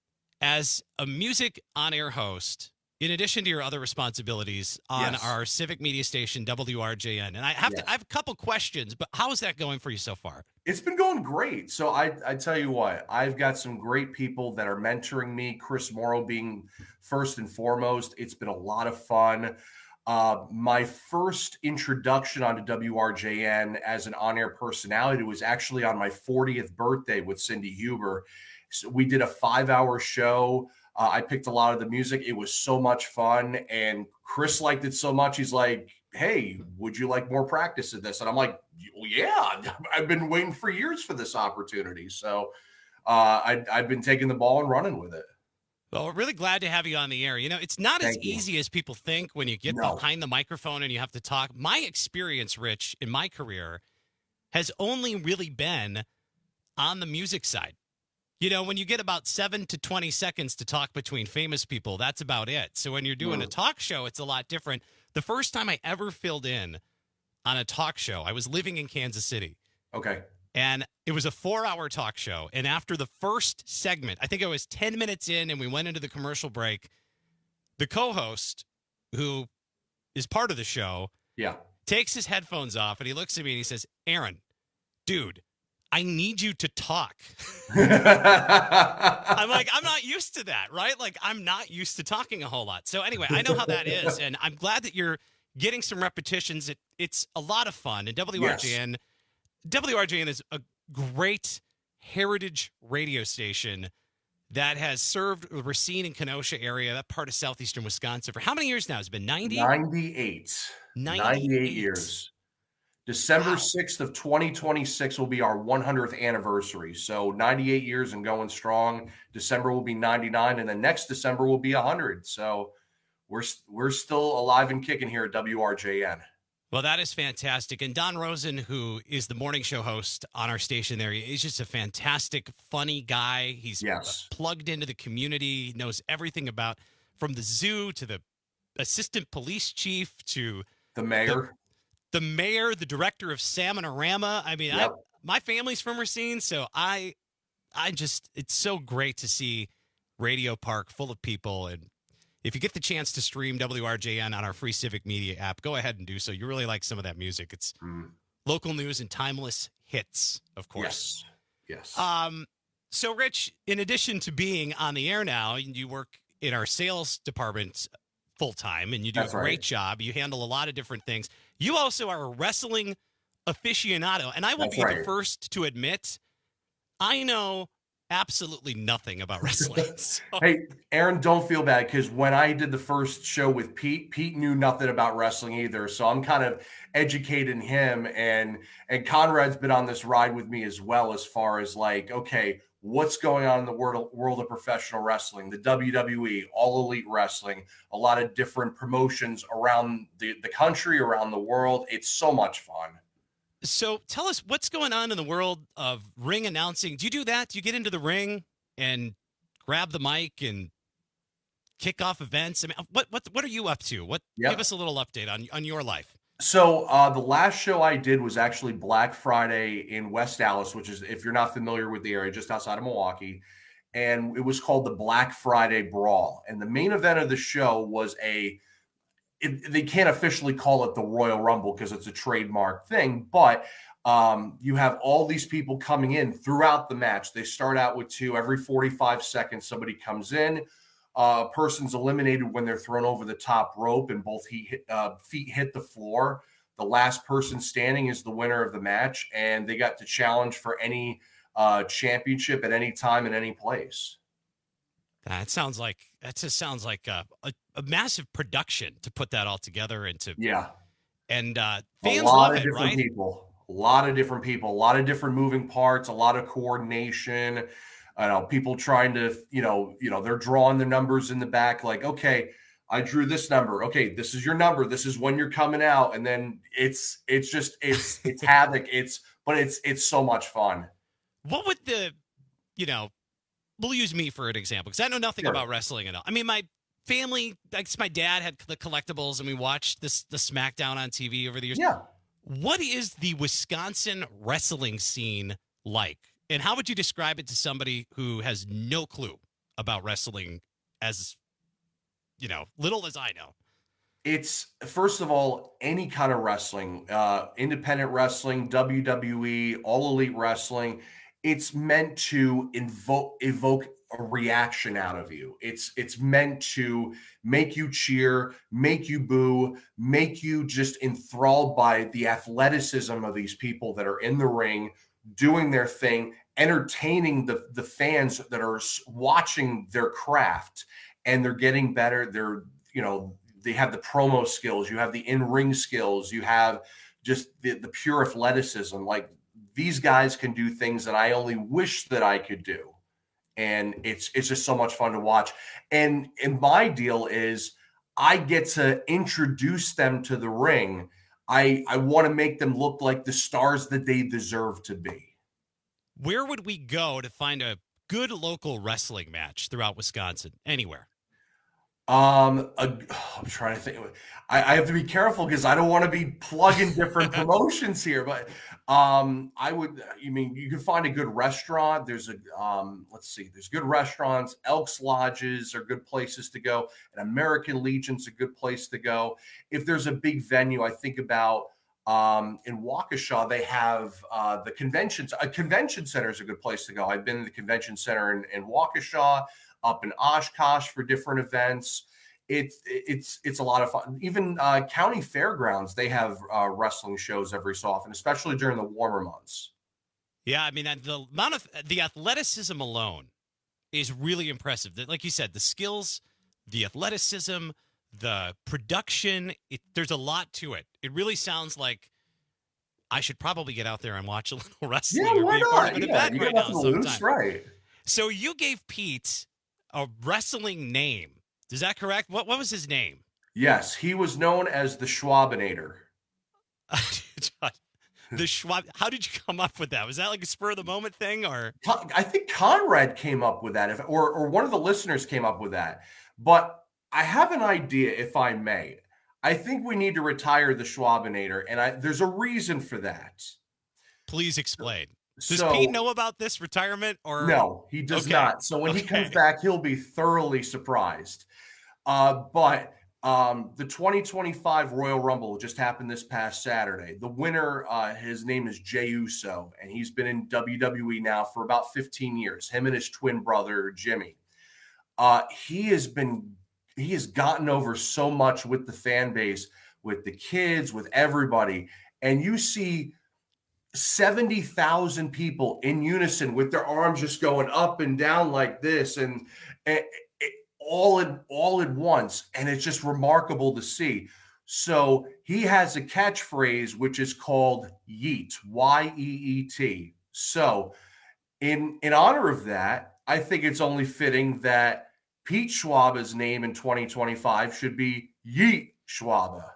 as a music on-air host, in addition to your other responsibilities on Yes. our Civic Media station, W R J N. And I have Yes. to, I have a couple questions, but how is that going for you so far? It's been going great. So I, I tell you what, I've got some great people that are mentoring me. Chris Morrow being first and foremost. It's been a lot of fun. Uh, my first introduction onto W R J N as an on-air personality was actually on my fortieth birthday with Cindy Huber. So we did a five-hour show. Uh, I picked a lot of the music. It was so much fun. And Chris liked it so much. He's like, hey, would you like more practice of this? And I'm like, yeah, I've been waiting for years for this opportunity. So uh, I, I've been taking the ball and running with it. Well, we're really glad to have you on the air. You know, it's not Thank as you. easy as people think when you get No. behind the microphone and you have to talk. My experience, Rich, in my career has only really been on the music side. You know, when you get about seven to twenty seconds to talk between famous people, that's about it. So when you're doing Mm. a talk show, it's a lot different. The first time I ever filled in on a talk show, I was living in Kansas City. Okay. And it was a four-hour talk show. And after the first segment, I think I was ten minutes in and we went into the commercial break, the co-host, who is part of the show, Yeah. takes his headphones off and he looks at me and he says, Aaron, dude, I need you to talk. I'm like, I'm not used to that, right? Like, I'm not used to talking a whole lot. So anyway, I know how that is. And I'm glad that you're getting some repetitions. It, it's a lot of fun. And W R J N, W R J N is a great heritage radio station that has served the Racine and Kenosha area, that part of southeastern Wisconsin, for how many years now? It's been ninety? ninety-eight. ninety-eight. ninety-eight years. December sixth of twenty twenty-six will be our one hundredth anniversary. So ninety-eight years and going strong. December will be ninety-nine, and then next December will be one hundred. So we're we're still alive and kicking here at W R J N. Well, that is fantastic. And Don Rosen, who is the morning show host on our station there, is just a fantastic, funny guy. He's yes. plugged into the community, knows everything about, from the zoo to the assistant police chief to the mayor. The, the mayor, the director of Salmonorama. I mean, yep. I, my family's from Racine, so I, I just, it's so great to see Radio Park full of people. And if you get the chance to stream W R J N on our free Civic Media app, go ahead and do so. You really like some of that music. It's mm. local news and timeless hits, of course. Yes. Yes. Um, so, Rich, in addition to being on the air now, you work in our sales department full time, and you do That's a great right. job. You handle a lot of different things. You also are a wrestling aficionado, and I will That's be right. the first to admit I know absolutely nothing about wrestling. So. Hey, Aaron, don't feel bad, because when I did the first show with Pete, Pete knew nothing about wrestling either. So I'm kind of educating him, and and Conrad's been on this ride with me as well, as far as like, okay, what's going on in the world, world of professional wrestling, the W W E, All Elite Wrestling, a lot of different promotions around the, the country, around the world. It's so much fun. So tell us what's going on in the world of ring announcing. Do you do that? Do you get into the ring and grab the mic and kick off events? I mean, what what what are you up to? What Yep. give us a little update on on your life? So uh, the last show I did was actually Black Friday in West Dallas, which is, if you're not familiar with the area, just outside of Milwaukee. And it was called the Black Friday Brawl. And the main event of the show was a It, they can't officially call it the Royal Rumble because it's a trademark thing, but um, you have all these people coming in throughout the match. They start out with two. Every forty-five seconds, somebody comes in. Uh, a person's eliminated when they're thrown over the top rope and both he hit, uh, feet hit the floor. The last person standing is the winner of the match, and they got to challenge for any uh, championship at any time in any place. That sounds like that just sounds like a, a, a massive production to put that all together and to Yeah. And uh, fans a lot love of it, different right? people, a lot of different people, a lot of different moving parts, a lot of coordination. I know people trying to, you know, you know, they're drawing their numbers in the back. Like, okay, I drew this number. Okay, this is your number. This is when you're coming out, and then it's it's just it's it's havoc. It's but it's it's so much fun. What would the, you know, we'll use me for an example because I know nothing Sure. about wrestling at all. I mean, my family, I guess my dad had the collectibles, and we watched this the SmackDown on T V over the years. Yeah. What is the Wisconsin wrestling scene like? And how would you describe it to somebody who has no clue about wrestling as, you know, little as I know? It's, first of all, any kind of wrestling, uh, independent wrestling, W W E, All Elite Wrestling. It's meant to invoke evoke a reaction out of you. It's it's meant to make you cheer, make you boo, make you just enthralled by the athleticism of these people that are in the ring, doing their thing, entertaining the, the fans that are watching their craft, and they're getting better. They're, you know, they have the promo skills, you have the in-ring skills, you have just the, the pure athleticism. Like, these guys can do things that I only wish that I could do. And it's it's just so much fun to watch. And, and my deal is I get to introduce them to the ring. I, I want to make them look like the stars that they deserve to be. Where would we go to find a good local wrestling match throughout Wisconsin? Anywhere. Um, a, I'm trying to think. I, I have to be careful because I don't want to be plugging different promotions here. But um, I would. You mean you can find a good restaurant? There's a um, let's see. There's good restaurants. Elks Lodges are good places to go. And American Legion's a good place to go. If there's a big venue, I think about um, in Waukesha. They have uh, the conventions. A convention center is a good place to go. I've been in the convention center in, in Waukesha. Up in Oshkosh for different events. it's it's it's a lot of fun. Even uh, county fairgrounds, they have uh, wrestling shows every so often, especially during the warmer months. Yeah, I mean, the amount of the athleticism alone is really impressive. Like you said, the skills, the athleticism, the production, it, there's a lot to it. It really sounds like I should probably get out there and watch a little wrestling. Yeah, why or be a part not? of an Yeah, event you right got now nothing to lose, sometime. right? So you gave Pete a wrestling name. Is that correct? What what was his name? Yes, he was known as the Schwabinator. The Schwab. How did you come up with that? Was that like a spur of the moment thing, or? I think Conrad came up with that, if, or or one of the listeners came up with that. But I have an idea, if I may. I think we need to retire the Schwabinator, and I, there's a reason for that. Please explain. Does So- Pete know about this retirement, or No, he does Okay. not. So when he Okay. comes back, he'll be thoroughly surprised. Uh, but um, the twenty twenty-five Royal Rumble just happened this past Saturday. The winner, uh, his name is Jey Uso, and he's been in W W E now for about fifteen years. Him and his twin brother Jimmy. Uh, he has been he has gotten over so much with the fan base, with the kids, with everybody, and you see seventy thousand people in unison with their arms just going up and down like this, and, and it, all in all at once, and it's just remarkable to see. So he has a catchphrase which is called Yeet, Y E E T. So in in honor of that, I think it's only fitting that Pete Schwaba's name in twenty twenty-five should be Yeet Schwaba.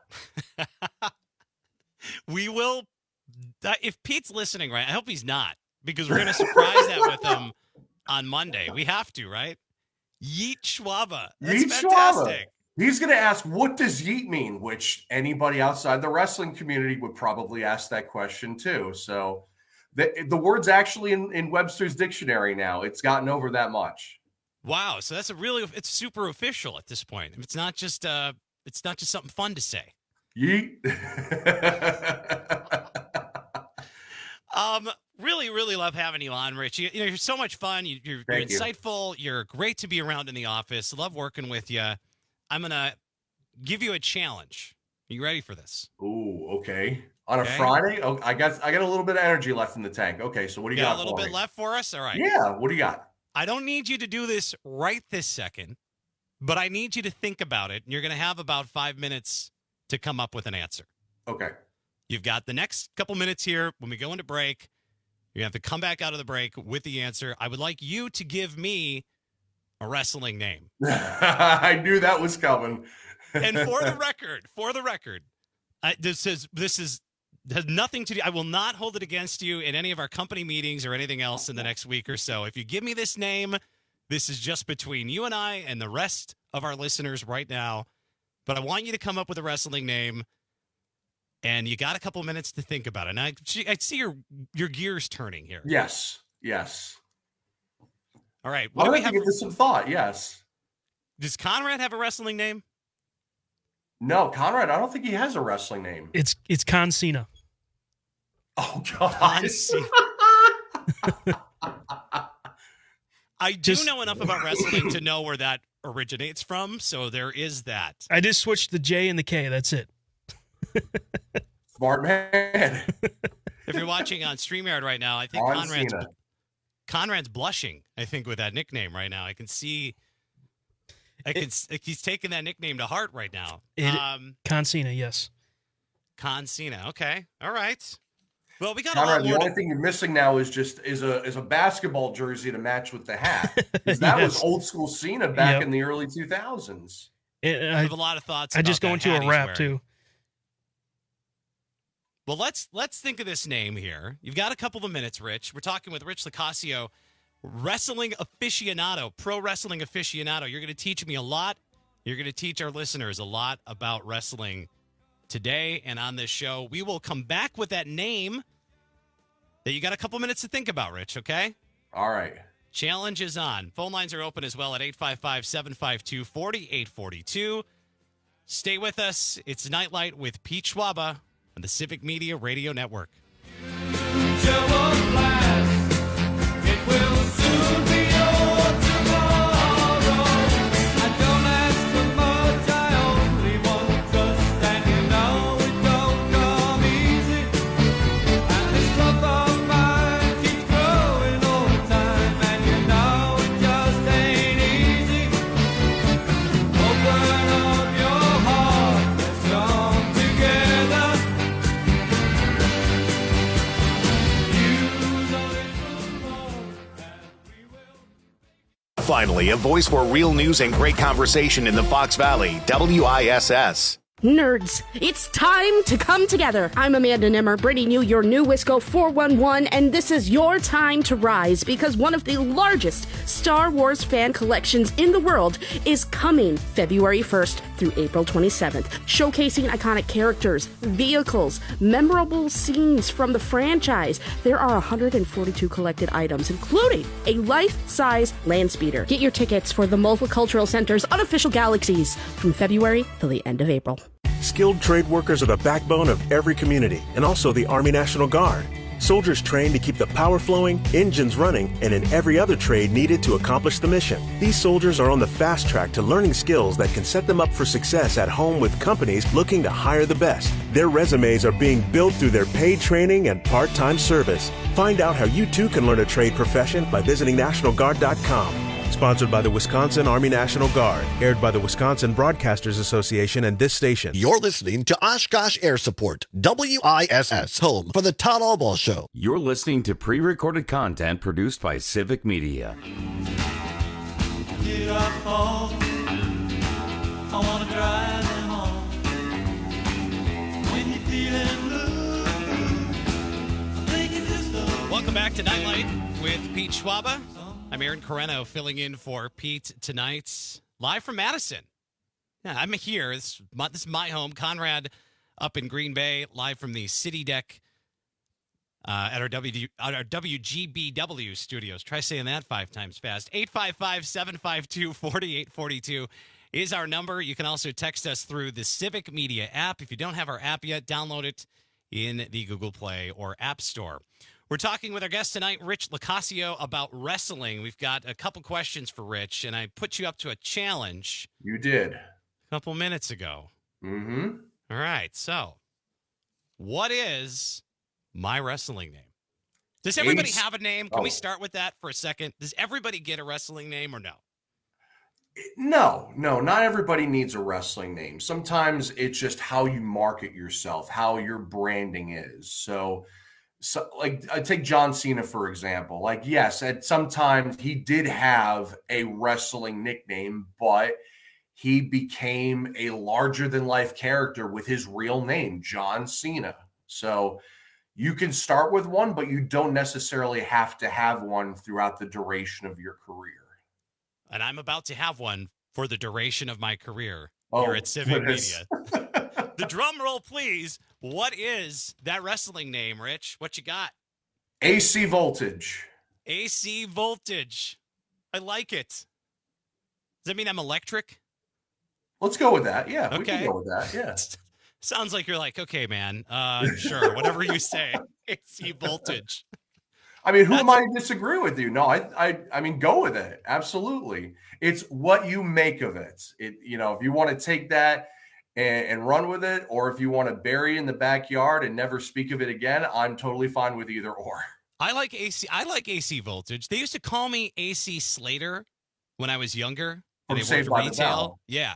we will? Uh, if Pete's listening, right? I hope he's not, because we're going to surprise that with him on Monday. We have to, right? Yeet Schwaba. That's Yeet fantastic. Schwaba. He's going to ask, what does yeet mean? Which anybody outside the wrestling community would probably ask that question too. So the, the word's actually in, in Webster's dictionary now. It's gotten over that much. Wow. So that's a really, it's super official at this point. It's not just, uh, it's not just something fun to say. Yeet. Um, really, really love having you on, Rich. You, you know, you're so much fun. You, you're, you're Thank you. insightful. You're great to be around in the office. Love working with you. I'm gonna give you a challenge. Are you ready for this? Ooh, okay. On a Okay. Friday? Oh, I got I got a little bit of energy left in the tank. Okay, so what do you Got got? a little for bit me? left for us? All right. Yeah, what do you got? I don't need you to do this right this second, but I need you to think about it. And you're gonna have about five minutes to come up with an answer. Okay. You've got the next couple minutes here. When we go into break, you have to come back out of the break with the answer. I would like you to give me a wrestling name. I knew that was coming. And for the record, for the record, I, this is this is has nothing to do. I will not hold it against you in any of our company meetings or anything else in the next week or so. If you give me this name, this is just between you and I and the rest of our listeners right now. But I want you to come up with a wrestling name. And you got a couple minutes to think about it. And I, I see your your gears turning here. Yes, yes. All right. What I'm do we going to have? give this some thought, yes. Does Conrad have a wrestling name? No, Conrad, I don't think he has a wrestling name. It's it's Con Cena. Oh, God. Con Cena. I do Just- know enough about wrestling to know where that originates from, so there is that. I just switched the J and the K. That's it. Smart man. If you're watching on StreamYard right now, I think Con Conrad's Cena. Conrad's blushing, I think, with that nickname right now. I can see I can s he's taking that nickname to heart right now. It- um Con Cena, yes. Con Cena. Okay. All right. Well, we got a Conrad, lot the more only to- thing you're missing now is just is a is a basketball jersey to match with the hat. 'Cause that was Yes. old school Cena back Yep. in the early two thousands. It- I I, have a lot of thoughts. I just about go that into hat a he's rap wearing. too. Well, let's let's think of this name here. You've got a couple of minutes, Rich. We're talking with Rich Licasio, wrestling aficionado, pro wrestling aficionado. You're going to teach me a lot. You're going to teach our listeners a lot about wrestling today and on this show. We will come back with that name that you got a couple minutes to think about, Rich, okay? All right. Challenge is on. Phone lines are open as well at eight five five, seven five two, four eight four two. Stay with us. It's Nightlight with Pete Schwaba on the Civic Media Radio Network. It will soon be your tomorrow. I don't ask for much. Finally, a voice for real news and great conversation in the Fox Valley, W I S S. Nerds, it's time to come together. I'm Amanda Nimmer, bringing you your new Wisco four one one, and this is your time to rise because one of the largest Star Wars fan collections in the world is coming February first through April twenty-seventh, showcasing iconic characters, vehicles, memorable scenes from the franchise. There are one hundred forty-two collected items, including a life-size land speeder. Get your tickets for the Multicultural Center's unofficial galaxies from February till the end of April. Skilled trade workers are the backbone of every community and also the Army National Guard. Soldiers trained to keep the power flowing, engines running, and in every other trade needed to accomplish the mission. These soldiers are on the fast track to learning skills that can set them up for success at home with companies looking to hire the best. Their resumes are being built through their paid training and part-time service. Find out how you too can learn a trade profession by visiting National Guard dot com. Sponsored by the Wisconsin Army National Guard. Aired by the Wisconsin Broadcasters Association and this station. You're listening to Oshkosh Air Support, W I S S, home for the Todd Albaugh Show. You're listening to pre-recorded content produced by Civic Media. Here I fall. I want to drive them on. When you're feeling blue, I think you just don't. Welcome back to Nightlight with Pete Schwaba. I'm Aaron Correno filling in for Pete tonight, live from Madison. Yeah, I'm here. This, this is my home. Conrad up in Green Bay, live from the City Deck uh, at, our w, at our W G B W studios. Try saying that five times fast. eight five five, seven five two, four eight four two is our number. You can also text us through the Civic Media app. If you don't have our app yet, download it in the Google Play or App Store. We're talking with our guest tonight, Rich Locascio, about wrestling. We've got a couple questions for Rich, and I put you up to a challenge. You did. A couple minutes ago. Mm-hmm. All right, so what is my wrestling name? Does everybody Ace. have a name? Can Oh. we start with that for a second? Does everybody get a wrestling name or no? No, no, not everybody needs a wrestling name. Sometimes it's just how you market yourself, how your branding is. So, so like I take John Cena, for example. Like, yes, at some times he did have a wrestling nickname, but he became a larger than life character with his real name, John Cena. So you can start with one, but you don't necessarily have to have one throughout the duration of your career. And I'm about to have one for the duration of my career Oh, here at Civic goodness. Media. The drum roll, please. What is that wrestling name, Rich? What you got? A C Voltage. A C Voltage. I like it. Does that mean I'm electric? Let's go with that. Yeah, we Okay. can go with that. Yeah. Sounds like you're like, okay, man. Uh, sure, whatever you say. A C Voltage. I mean, who am I to disagree with you? No, I, I, I mean, go with it. Absolutely. It's what you make of it. It, you know, if you want to take that and, and run with it, or if you want to bury it in the backyard and never speak of it again, I'm totally fine with either or. I like A C. I like A C Voltage. They used to call me A C Slater when I was younger. From And they Saved worked by the retail. Bell. Yeah.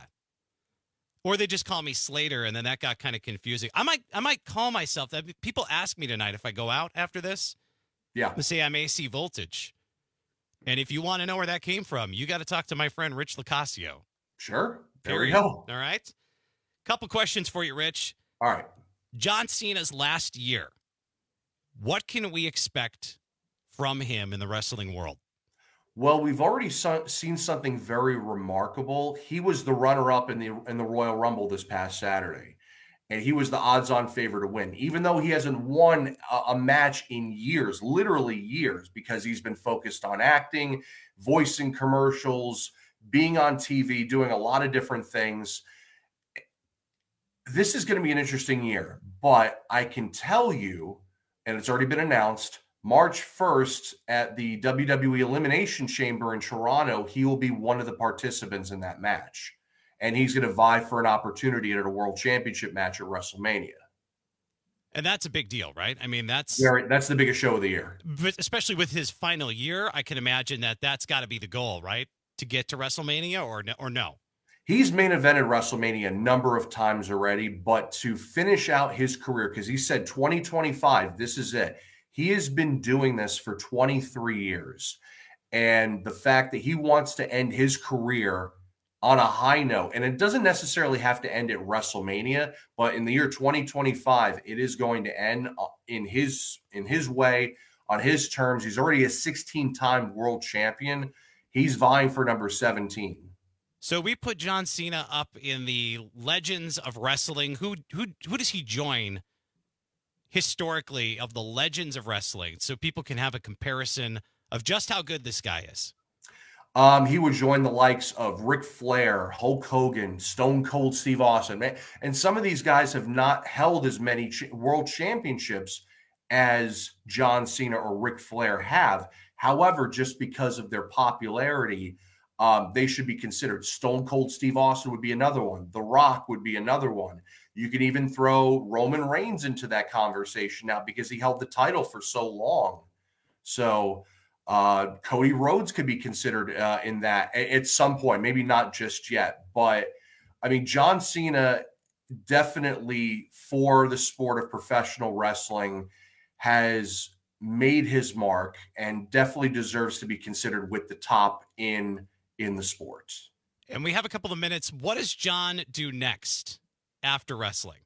Or they just call me Slater, and then that got kind of confusing. I might, I might call myself that. People ask me tonight if I go out after this. Yeah. To say I'm A C Voltage. And if you want to know where that came from, you got to talk to my friend Rich Locascio. Sure. There we Period. go. All right. Couple questions for you, Rich. All right. John Cena's last year. What can we expect from him in the wrestling world? Well, we've already so- seen something very remarkable. He was the runner-up in the in the Royal Rumble this past Saturday, and he was the odds-on favorite to win, even though he hasn't won a, a match in years, literally years, because he's been focused on acting, voicing commercials, being on T V, doing a lot of different things. This is going to be an interesting year, but I can tell you, and it's already been announced, March first at the W W E Elimination Chamber in Toronto, he will be one of the participants in that match. And he's going to vie for an opportunity at a world championship match at WrestleMania. And that's a big deal, right? I mean, that's Very, that's the biggest show of the year. but especially with his final year. I can imagine that that's got to be the goal, right? To get to WrestleMania, or no, or no. He's main evented WrestleMania a number of times already, but to finish out his career, because he said twenty twenty-five, this is it. He has been doing this for twenty-three years. And the fact that he wants to end his career on a high note, and it doesn't necessarily have to end at WrestleMania, but in the year twenty twenty-five, it is going to end in his in his way, on his terms. He's already a sixteen-time world champion. He's vying for number seventeen. So we put John Cena up in the legends of wrestling. Who who who does he join historically of the legends of wrestling, so people can have a comparison of just how good this guy is? Um, he would join the likes of Ric Flair, Hulk Hogan, Stone Cold Steve Austin. And some of these guys have not held as many ch- world championships as John Cena or Ric Flair have. However, just because of their popularity, um, they should be considered. Stone Cold Steve Austin would be another one. The Rock would be another one. You can even throw Roman Reigns into that conversation now because he held the title for so long. So uh, Cody Rhodes could be considered uh, in that at some point, maybe not just yet. But, I mean, John Cena definitely for the sport of professional wrestling has made his mark and definitely deserves to be considered with the top in in the sport. And we have a couple of minutes. What does John do next after wrestling?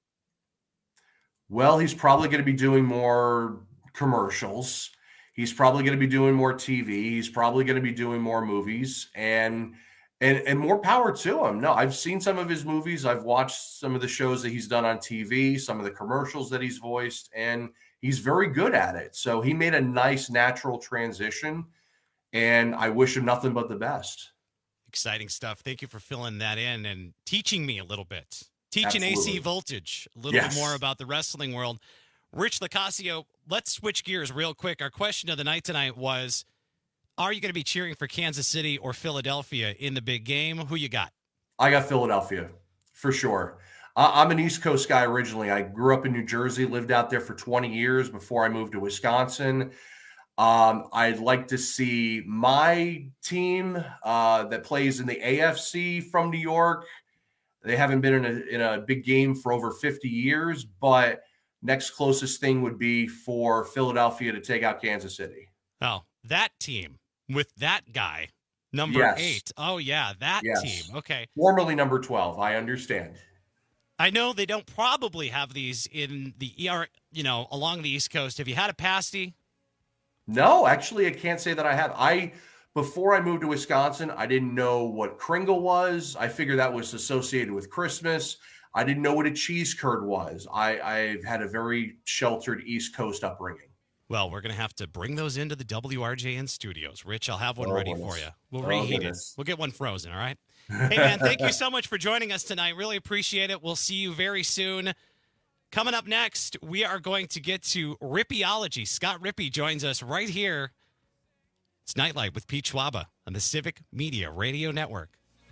Well, he's probably going to be doing more commercials. He's probably going to be doing more T V. He's probably going to be doing more movies, and and and more power to him. No, I've seen some of his movies. I've watched some of the shows that he's done on T V, some of the commercials that he's voiced, and he's very good at it. So he made a nice, natural transition, and I wish him nothing but the best. Exciting stuff. Thank you for filling that in and teaching me a little bit. Teaching Absolutely. A C Voltage a little Yes. bit more about the wrestling world. Rich Locascio, let's switch gears real quick. Our question of the night tonight was, are you going to be cheering for Kansas City or Philadelphia in the big game? Who you got? I got Philadelphia for sure. Uh, I'm an East Coast guy originally. I grew up in New Jersey, lived out there for twenty years before I moved to Wisconsin. Um, I'd like to see my team uh, that plays in the A F C from New York. They haven't been in a, in a big game for over fifty years, but next closest thing would be for Philadelphia to take out Kansas City. Oh, that team with that guy, number Yes. eight. Oh, yeah, that Yes. team. Okay. Formerly number twelve, I understand. I know they don't probably have these in the E R, you know, along the East Coast. Have you had a pasty? No, actually, I can't say that I have. I before I moved to Wisconsin, I didn't know what Kringle was. I figured that was associated with Christmas. I didn't know what a cheese curd was. I, I've had a very sheltered East Coast upbringing. Well, we're going to have to bring those into the W R J N studios. Rich, I'll have one Oh, ready goodness. for you. We'll Oh, reheat goodness. it. We'll get one frozen, all right? Hey, man, thank you so much for joining us tonight. Really appreciate it. We'll see you very soon. Coming up next, we are going to get to Rippyology. Scott Rippey joins us right here. It's Nightlight with Pete Schwaba on the Civic Media Radio Network.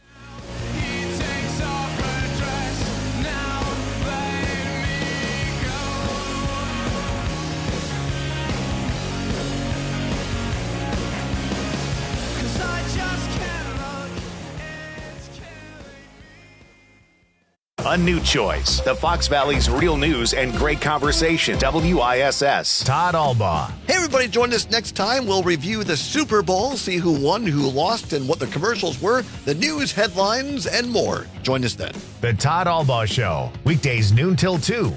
A new choice. The Fox Valley's real news and great conversation. W I S S. Todd Albaugh. Hey, everybody, join us next time. We'll review the Super Bowl, see who won, who lost, and what the commercials were, the news headlines, and more. Join us then. The Todd Albaugh Show. Weekdays noon till two.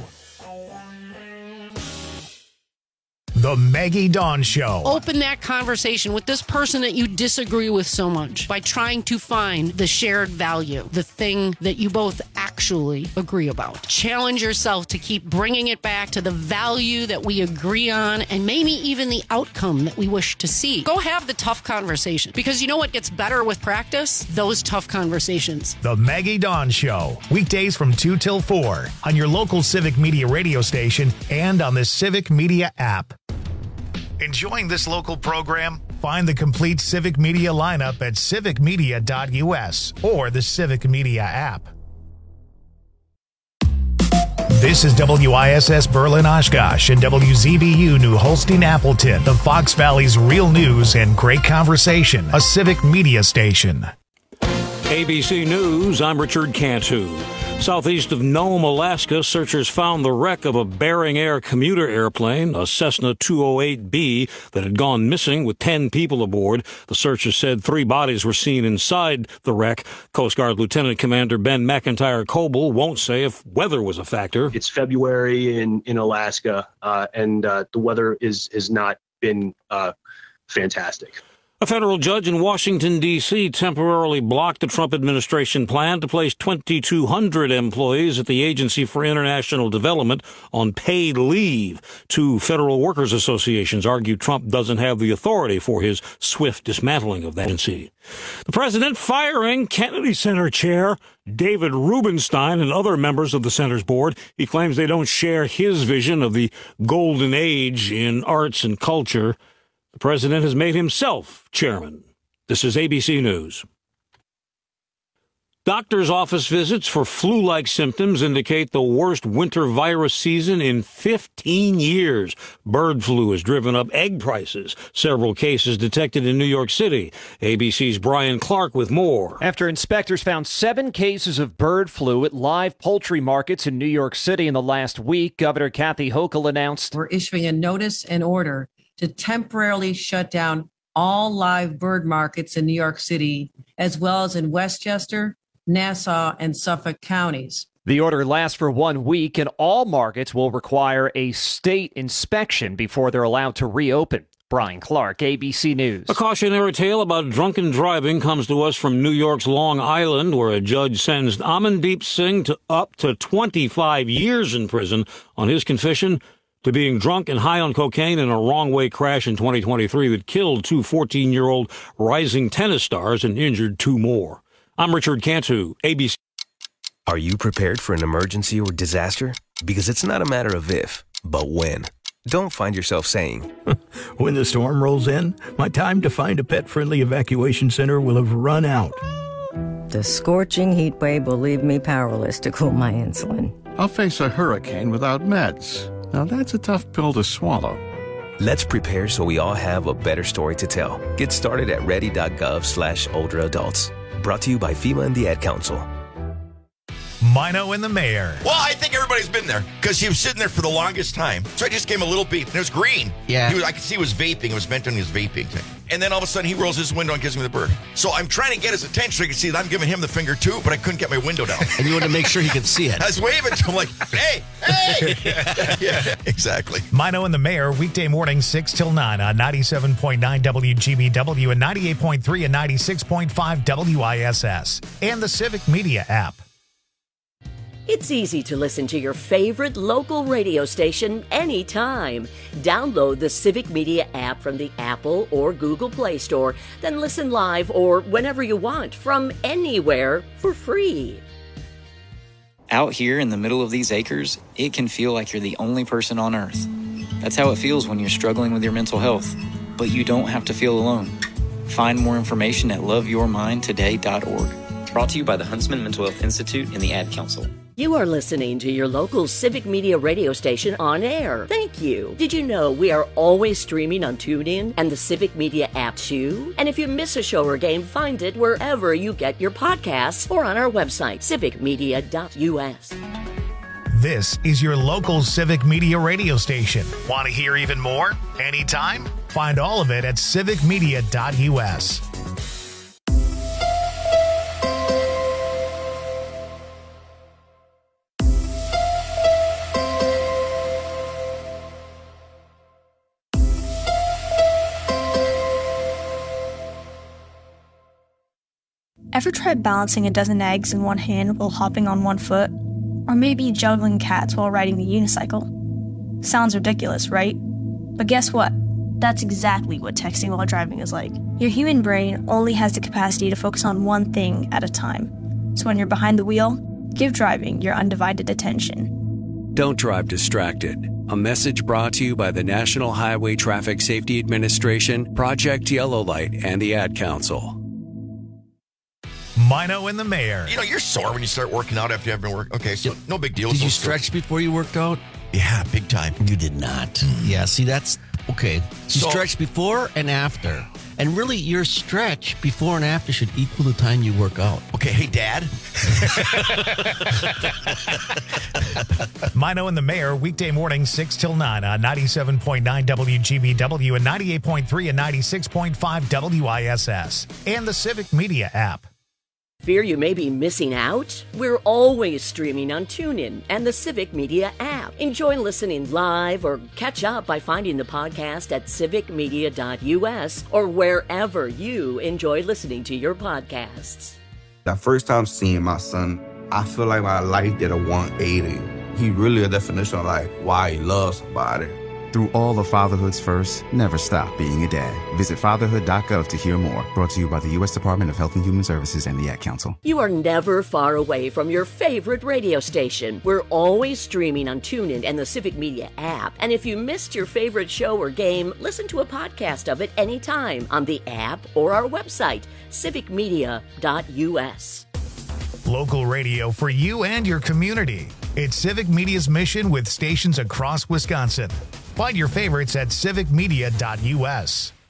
The Maggie Dawn Show. Open that conversation with this person that you disagree with so much by trying to find the shared value, the thing that you both actually agree about. Challenge yourself to keep bringing it back to the value that we agree on and maybe even the outcome that we wish to see. Go have the tough conversation, because you know what gets better with practice? Those tough conversations. The Maggie Dawn Show. Weekdays from two till four on your local Civic Media radio station and on the Civic Media app. Enjoying this local program? Find the complete Civic Media lineup at civic media dot U S or the Civic Media app. This is W I S S Berlin Oshkosh and W Z B U New Holstein Appleton, the Fox Valley's real news and great conversation, a Civic Media station. A B C News, I'm Richard Cantu. Southeast of Nome, Alaska, searchers found the wreck of a Bering Air commuter airplane, a Cessna two oh eight B, that had gone missing with ten people aboard. The searchers said three bodies were seen inside the wreck. Coast Guard Lieutenant Commander Ben McIntyre Coble won't say if weather was a factor. It's February in, in Alaska, uh, and uh, the weather is has not been uh, fantastic. A federal judge in Washington, D C temporarily blocked the Trump administration plan to place twenty-two hundred employees at the Agency for International Development on paid leave. Two federal workers associations argue Trump doesn't have the authority for his swift dismantling of that agency. The president firing Kennedy Center chair David Rubenstein and other members of the center's board. He claims they don't share his vision of the golden age in arts and culture. The president has made himself chairman. This is A B C News. Doctors' office visits for flu-like symptoms indicate the worst winter virus season in fifteen years. Bird flu has driven up egg prices. Several cases detected in New York City. A B C's Brian Clark with more. After inspectors found seven cases of bird flu at live poultry markets in New York City in the last week, Governor Kathy Hochul announced, "We're issuing a notice and order to temporarily shut down all live bird markets in New York City, as well as in Westchester, Nassau, and Suffolk counties." The order lasts for one week, and all markets will require a state inspection before they're allowed to reopen. Brian Clark, A B C News. A cautionary tale about drunken driving comes to us from New York's Long Island, where a judge sentenced Amandeep Singh to up to twenty-five years in prison on his confession to being drunk and high on cocaine in a wrong-way crash in twenty twenty-three that killed two fourteen-year-old rising tennis stars and injured two more. I'm Richard Cantu, A B C. Are you prepared for an emergency or disaster? Because it's not a matter of if, but when. Don't find yourself saying, when the storm rolls in, my time to find a pet-friendly evacuation center will have run out. The scorching heat wave will leave me powerless to cool my insulin. I'll face a hurricane without meds. Now that's a tough pill to swallow. Let's prepare so we all have a better story to tell. Get started at ready.gov slash older adults. Brought to you by FEMA and the Ad Council. Mino and the Mayor. Well, I think everybody's been there because he was sitting there for the longest time. So I just gave him a little beep, and it was green. Yeah. He was, I could see he was vaping. It was meant on his vaping thing. And then all of a sudden, he rolls his window and gives me the bird. So I'm trying to get his attention so he can see that I'm giving him the finger, too, but I couldn't get my window down. And you wanted to make sure he could see it. I was waving to him like, hey, hey. Yeah, exactly. Mino and the Mayor, weekday morning, six till nine on ninety-seven point nine W G B W and ninety-eight point three and ninety-six point five W I S S. And the Civic Media app. It's easy to listen to your favorite local radio station anytime. Download the Civic Media app from the Apple or Google Play Store, then listen live or whenever you want from anywhere for free. Out here in the middle of these acres, it can feel like you're the only person on Earth. That's how it feels when you're struggling with your mental health. But you don't have to feel alone. Find more information at love your mind today dot org. Brought to you by the Huntsman Mental Health Institute and the Ad Council. You are listening to your local Civic Media radio station on air. Thank you. Did you know we are always streaming on TuneIn and the Civic Media app too? And if you miss a show or game, find it wherever you get your podcasts or on our website, civic media dot U S. This is your local Civic Media radio station. Want to hear even more? Anytime? Find all of it at civic media dot U S. Ever tried balancing a dozen eggs in one hand while hopping on one foot? Or maybe juggling cats while riding the unicycle? Sounds ridiculous, right? But guess what? That's exactly what texting while driving is like. Your human brain only has the capacity to focus on one thing at a time. So when you're behind the wheel, give driving your undivided attention. Don't drive distracted. A message brought to you by the National Highway Traffic Safety Administration, Project Yellow Light, and the Ad Council. Mino and the Mayor. You know, you're sore when you start working out after you have been working. Okay, so no big deal. Did So you stretch before you worked out? Yeah, big time. You did not. Mm. Yeah, see, that's Okay, you So- stretch before and after. And really, your stretch before and after should equal the time you work out. Okay, hey, Dad. Mino and the Mayor, weekday morning, six till nine on ninety-seven point nine W G B W and ninety-eight point three and ninety-six point five W I S S. And the Civic Media app. Fear you may be missing out? We're always streaming on TuneIn and the Civic Media app. Enjoy listening live or catch up by finding the podcast at civic media dot U S or wherever you enjoy listening to your podcasts. The first time seeing my son, I feel like my life did a one eighty. He really a definition of like why he loves somebody. Through all of fatherhood's first, never stop being a dad. Visit fatherhood dot gov to hear more. Brought to you by the U S Department of Health and Human Services and the Ad Council. You are never far away from your favorite radio station. We're always streaming on TuneIn and the Civic Media app. And if you missed your favorite show or game, listen to a podcast of it anytime on the app or our website, civic media dot U S. Local radio for you and your community. It's Civic Media's mission with stations across Wisconsin. Find your favorites at civic media dot U S.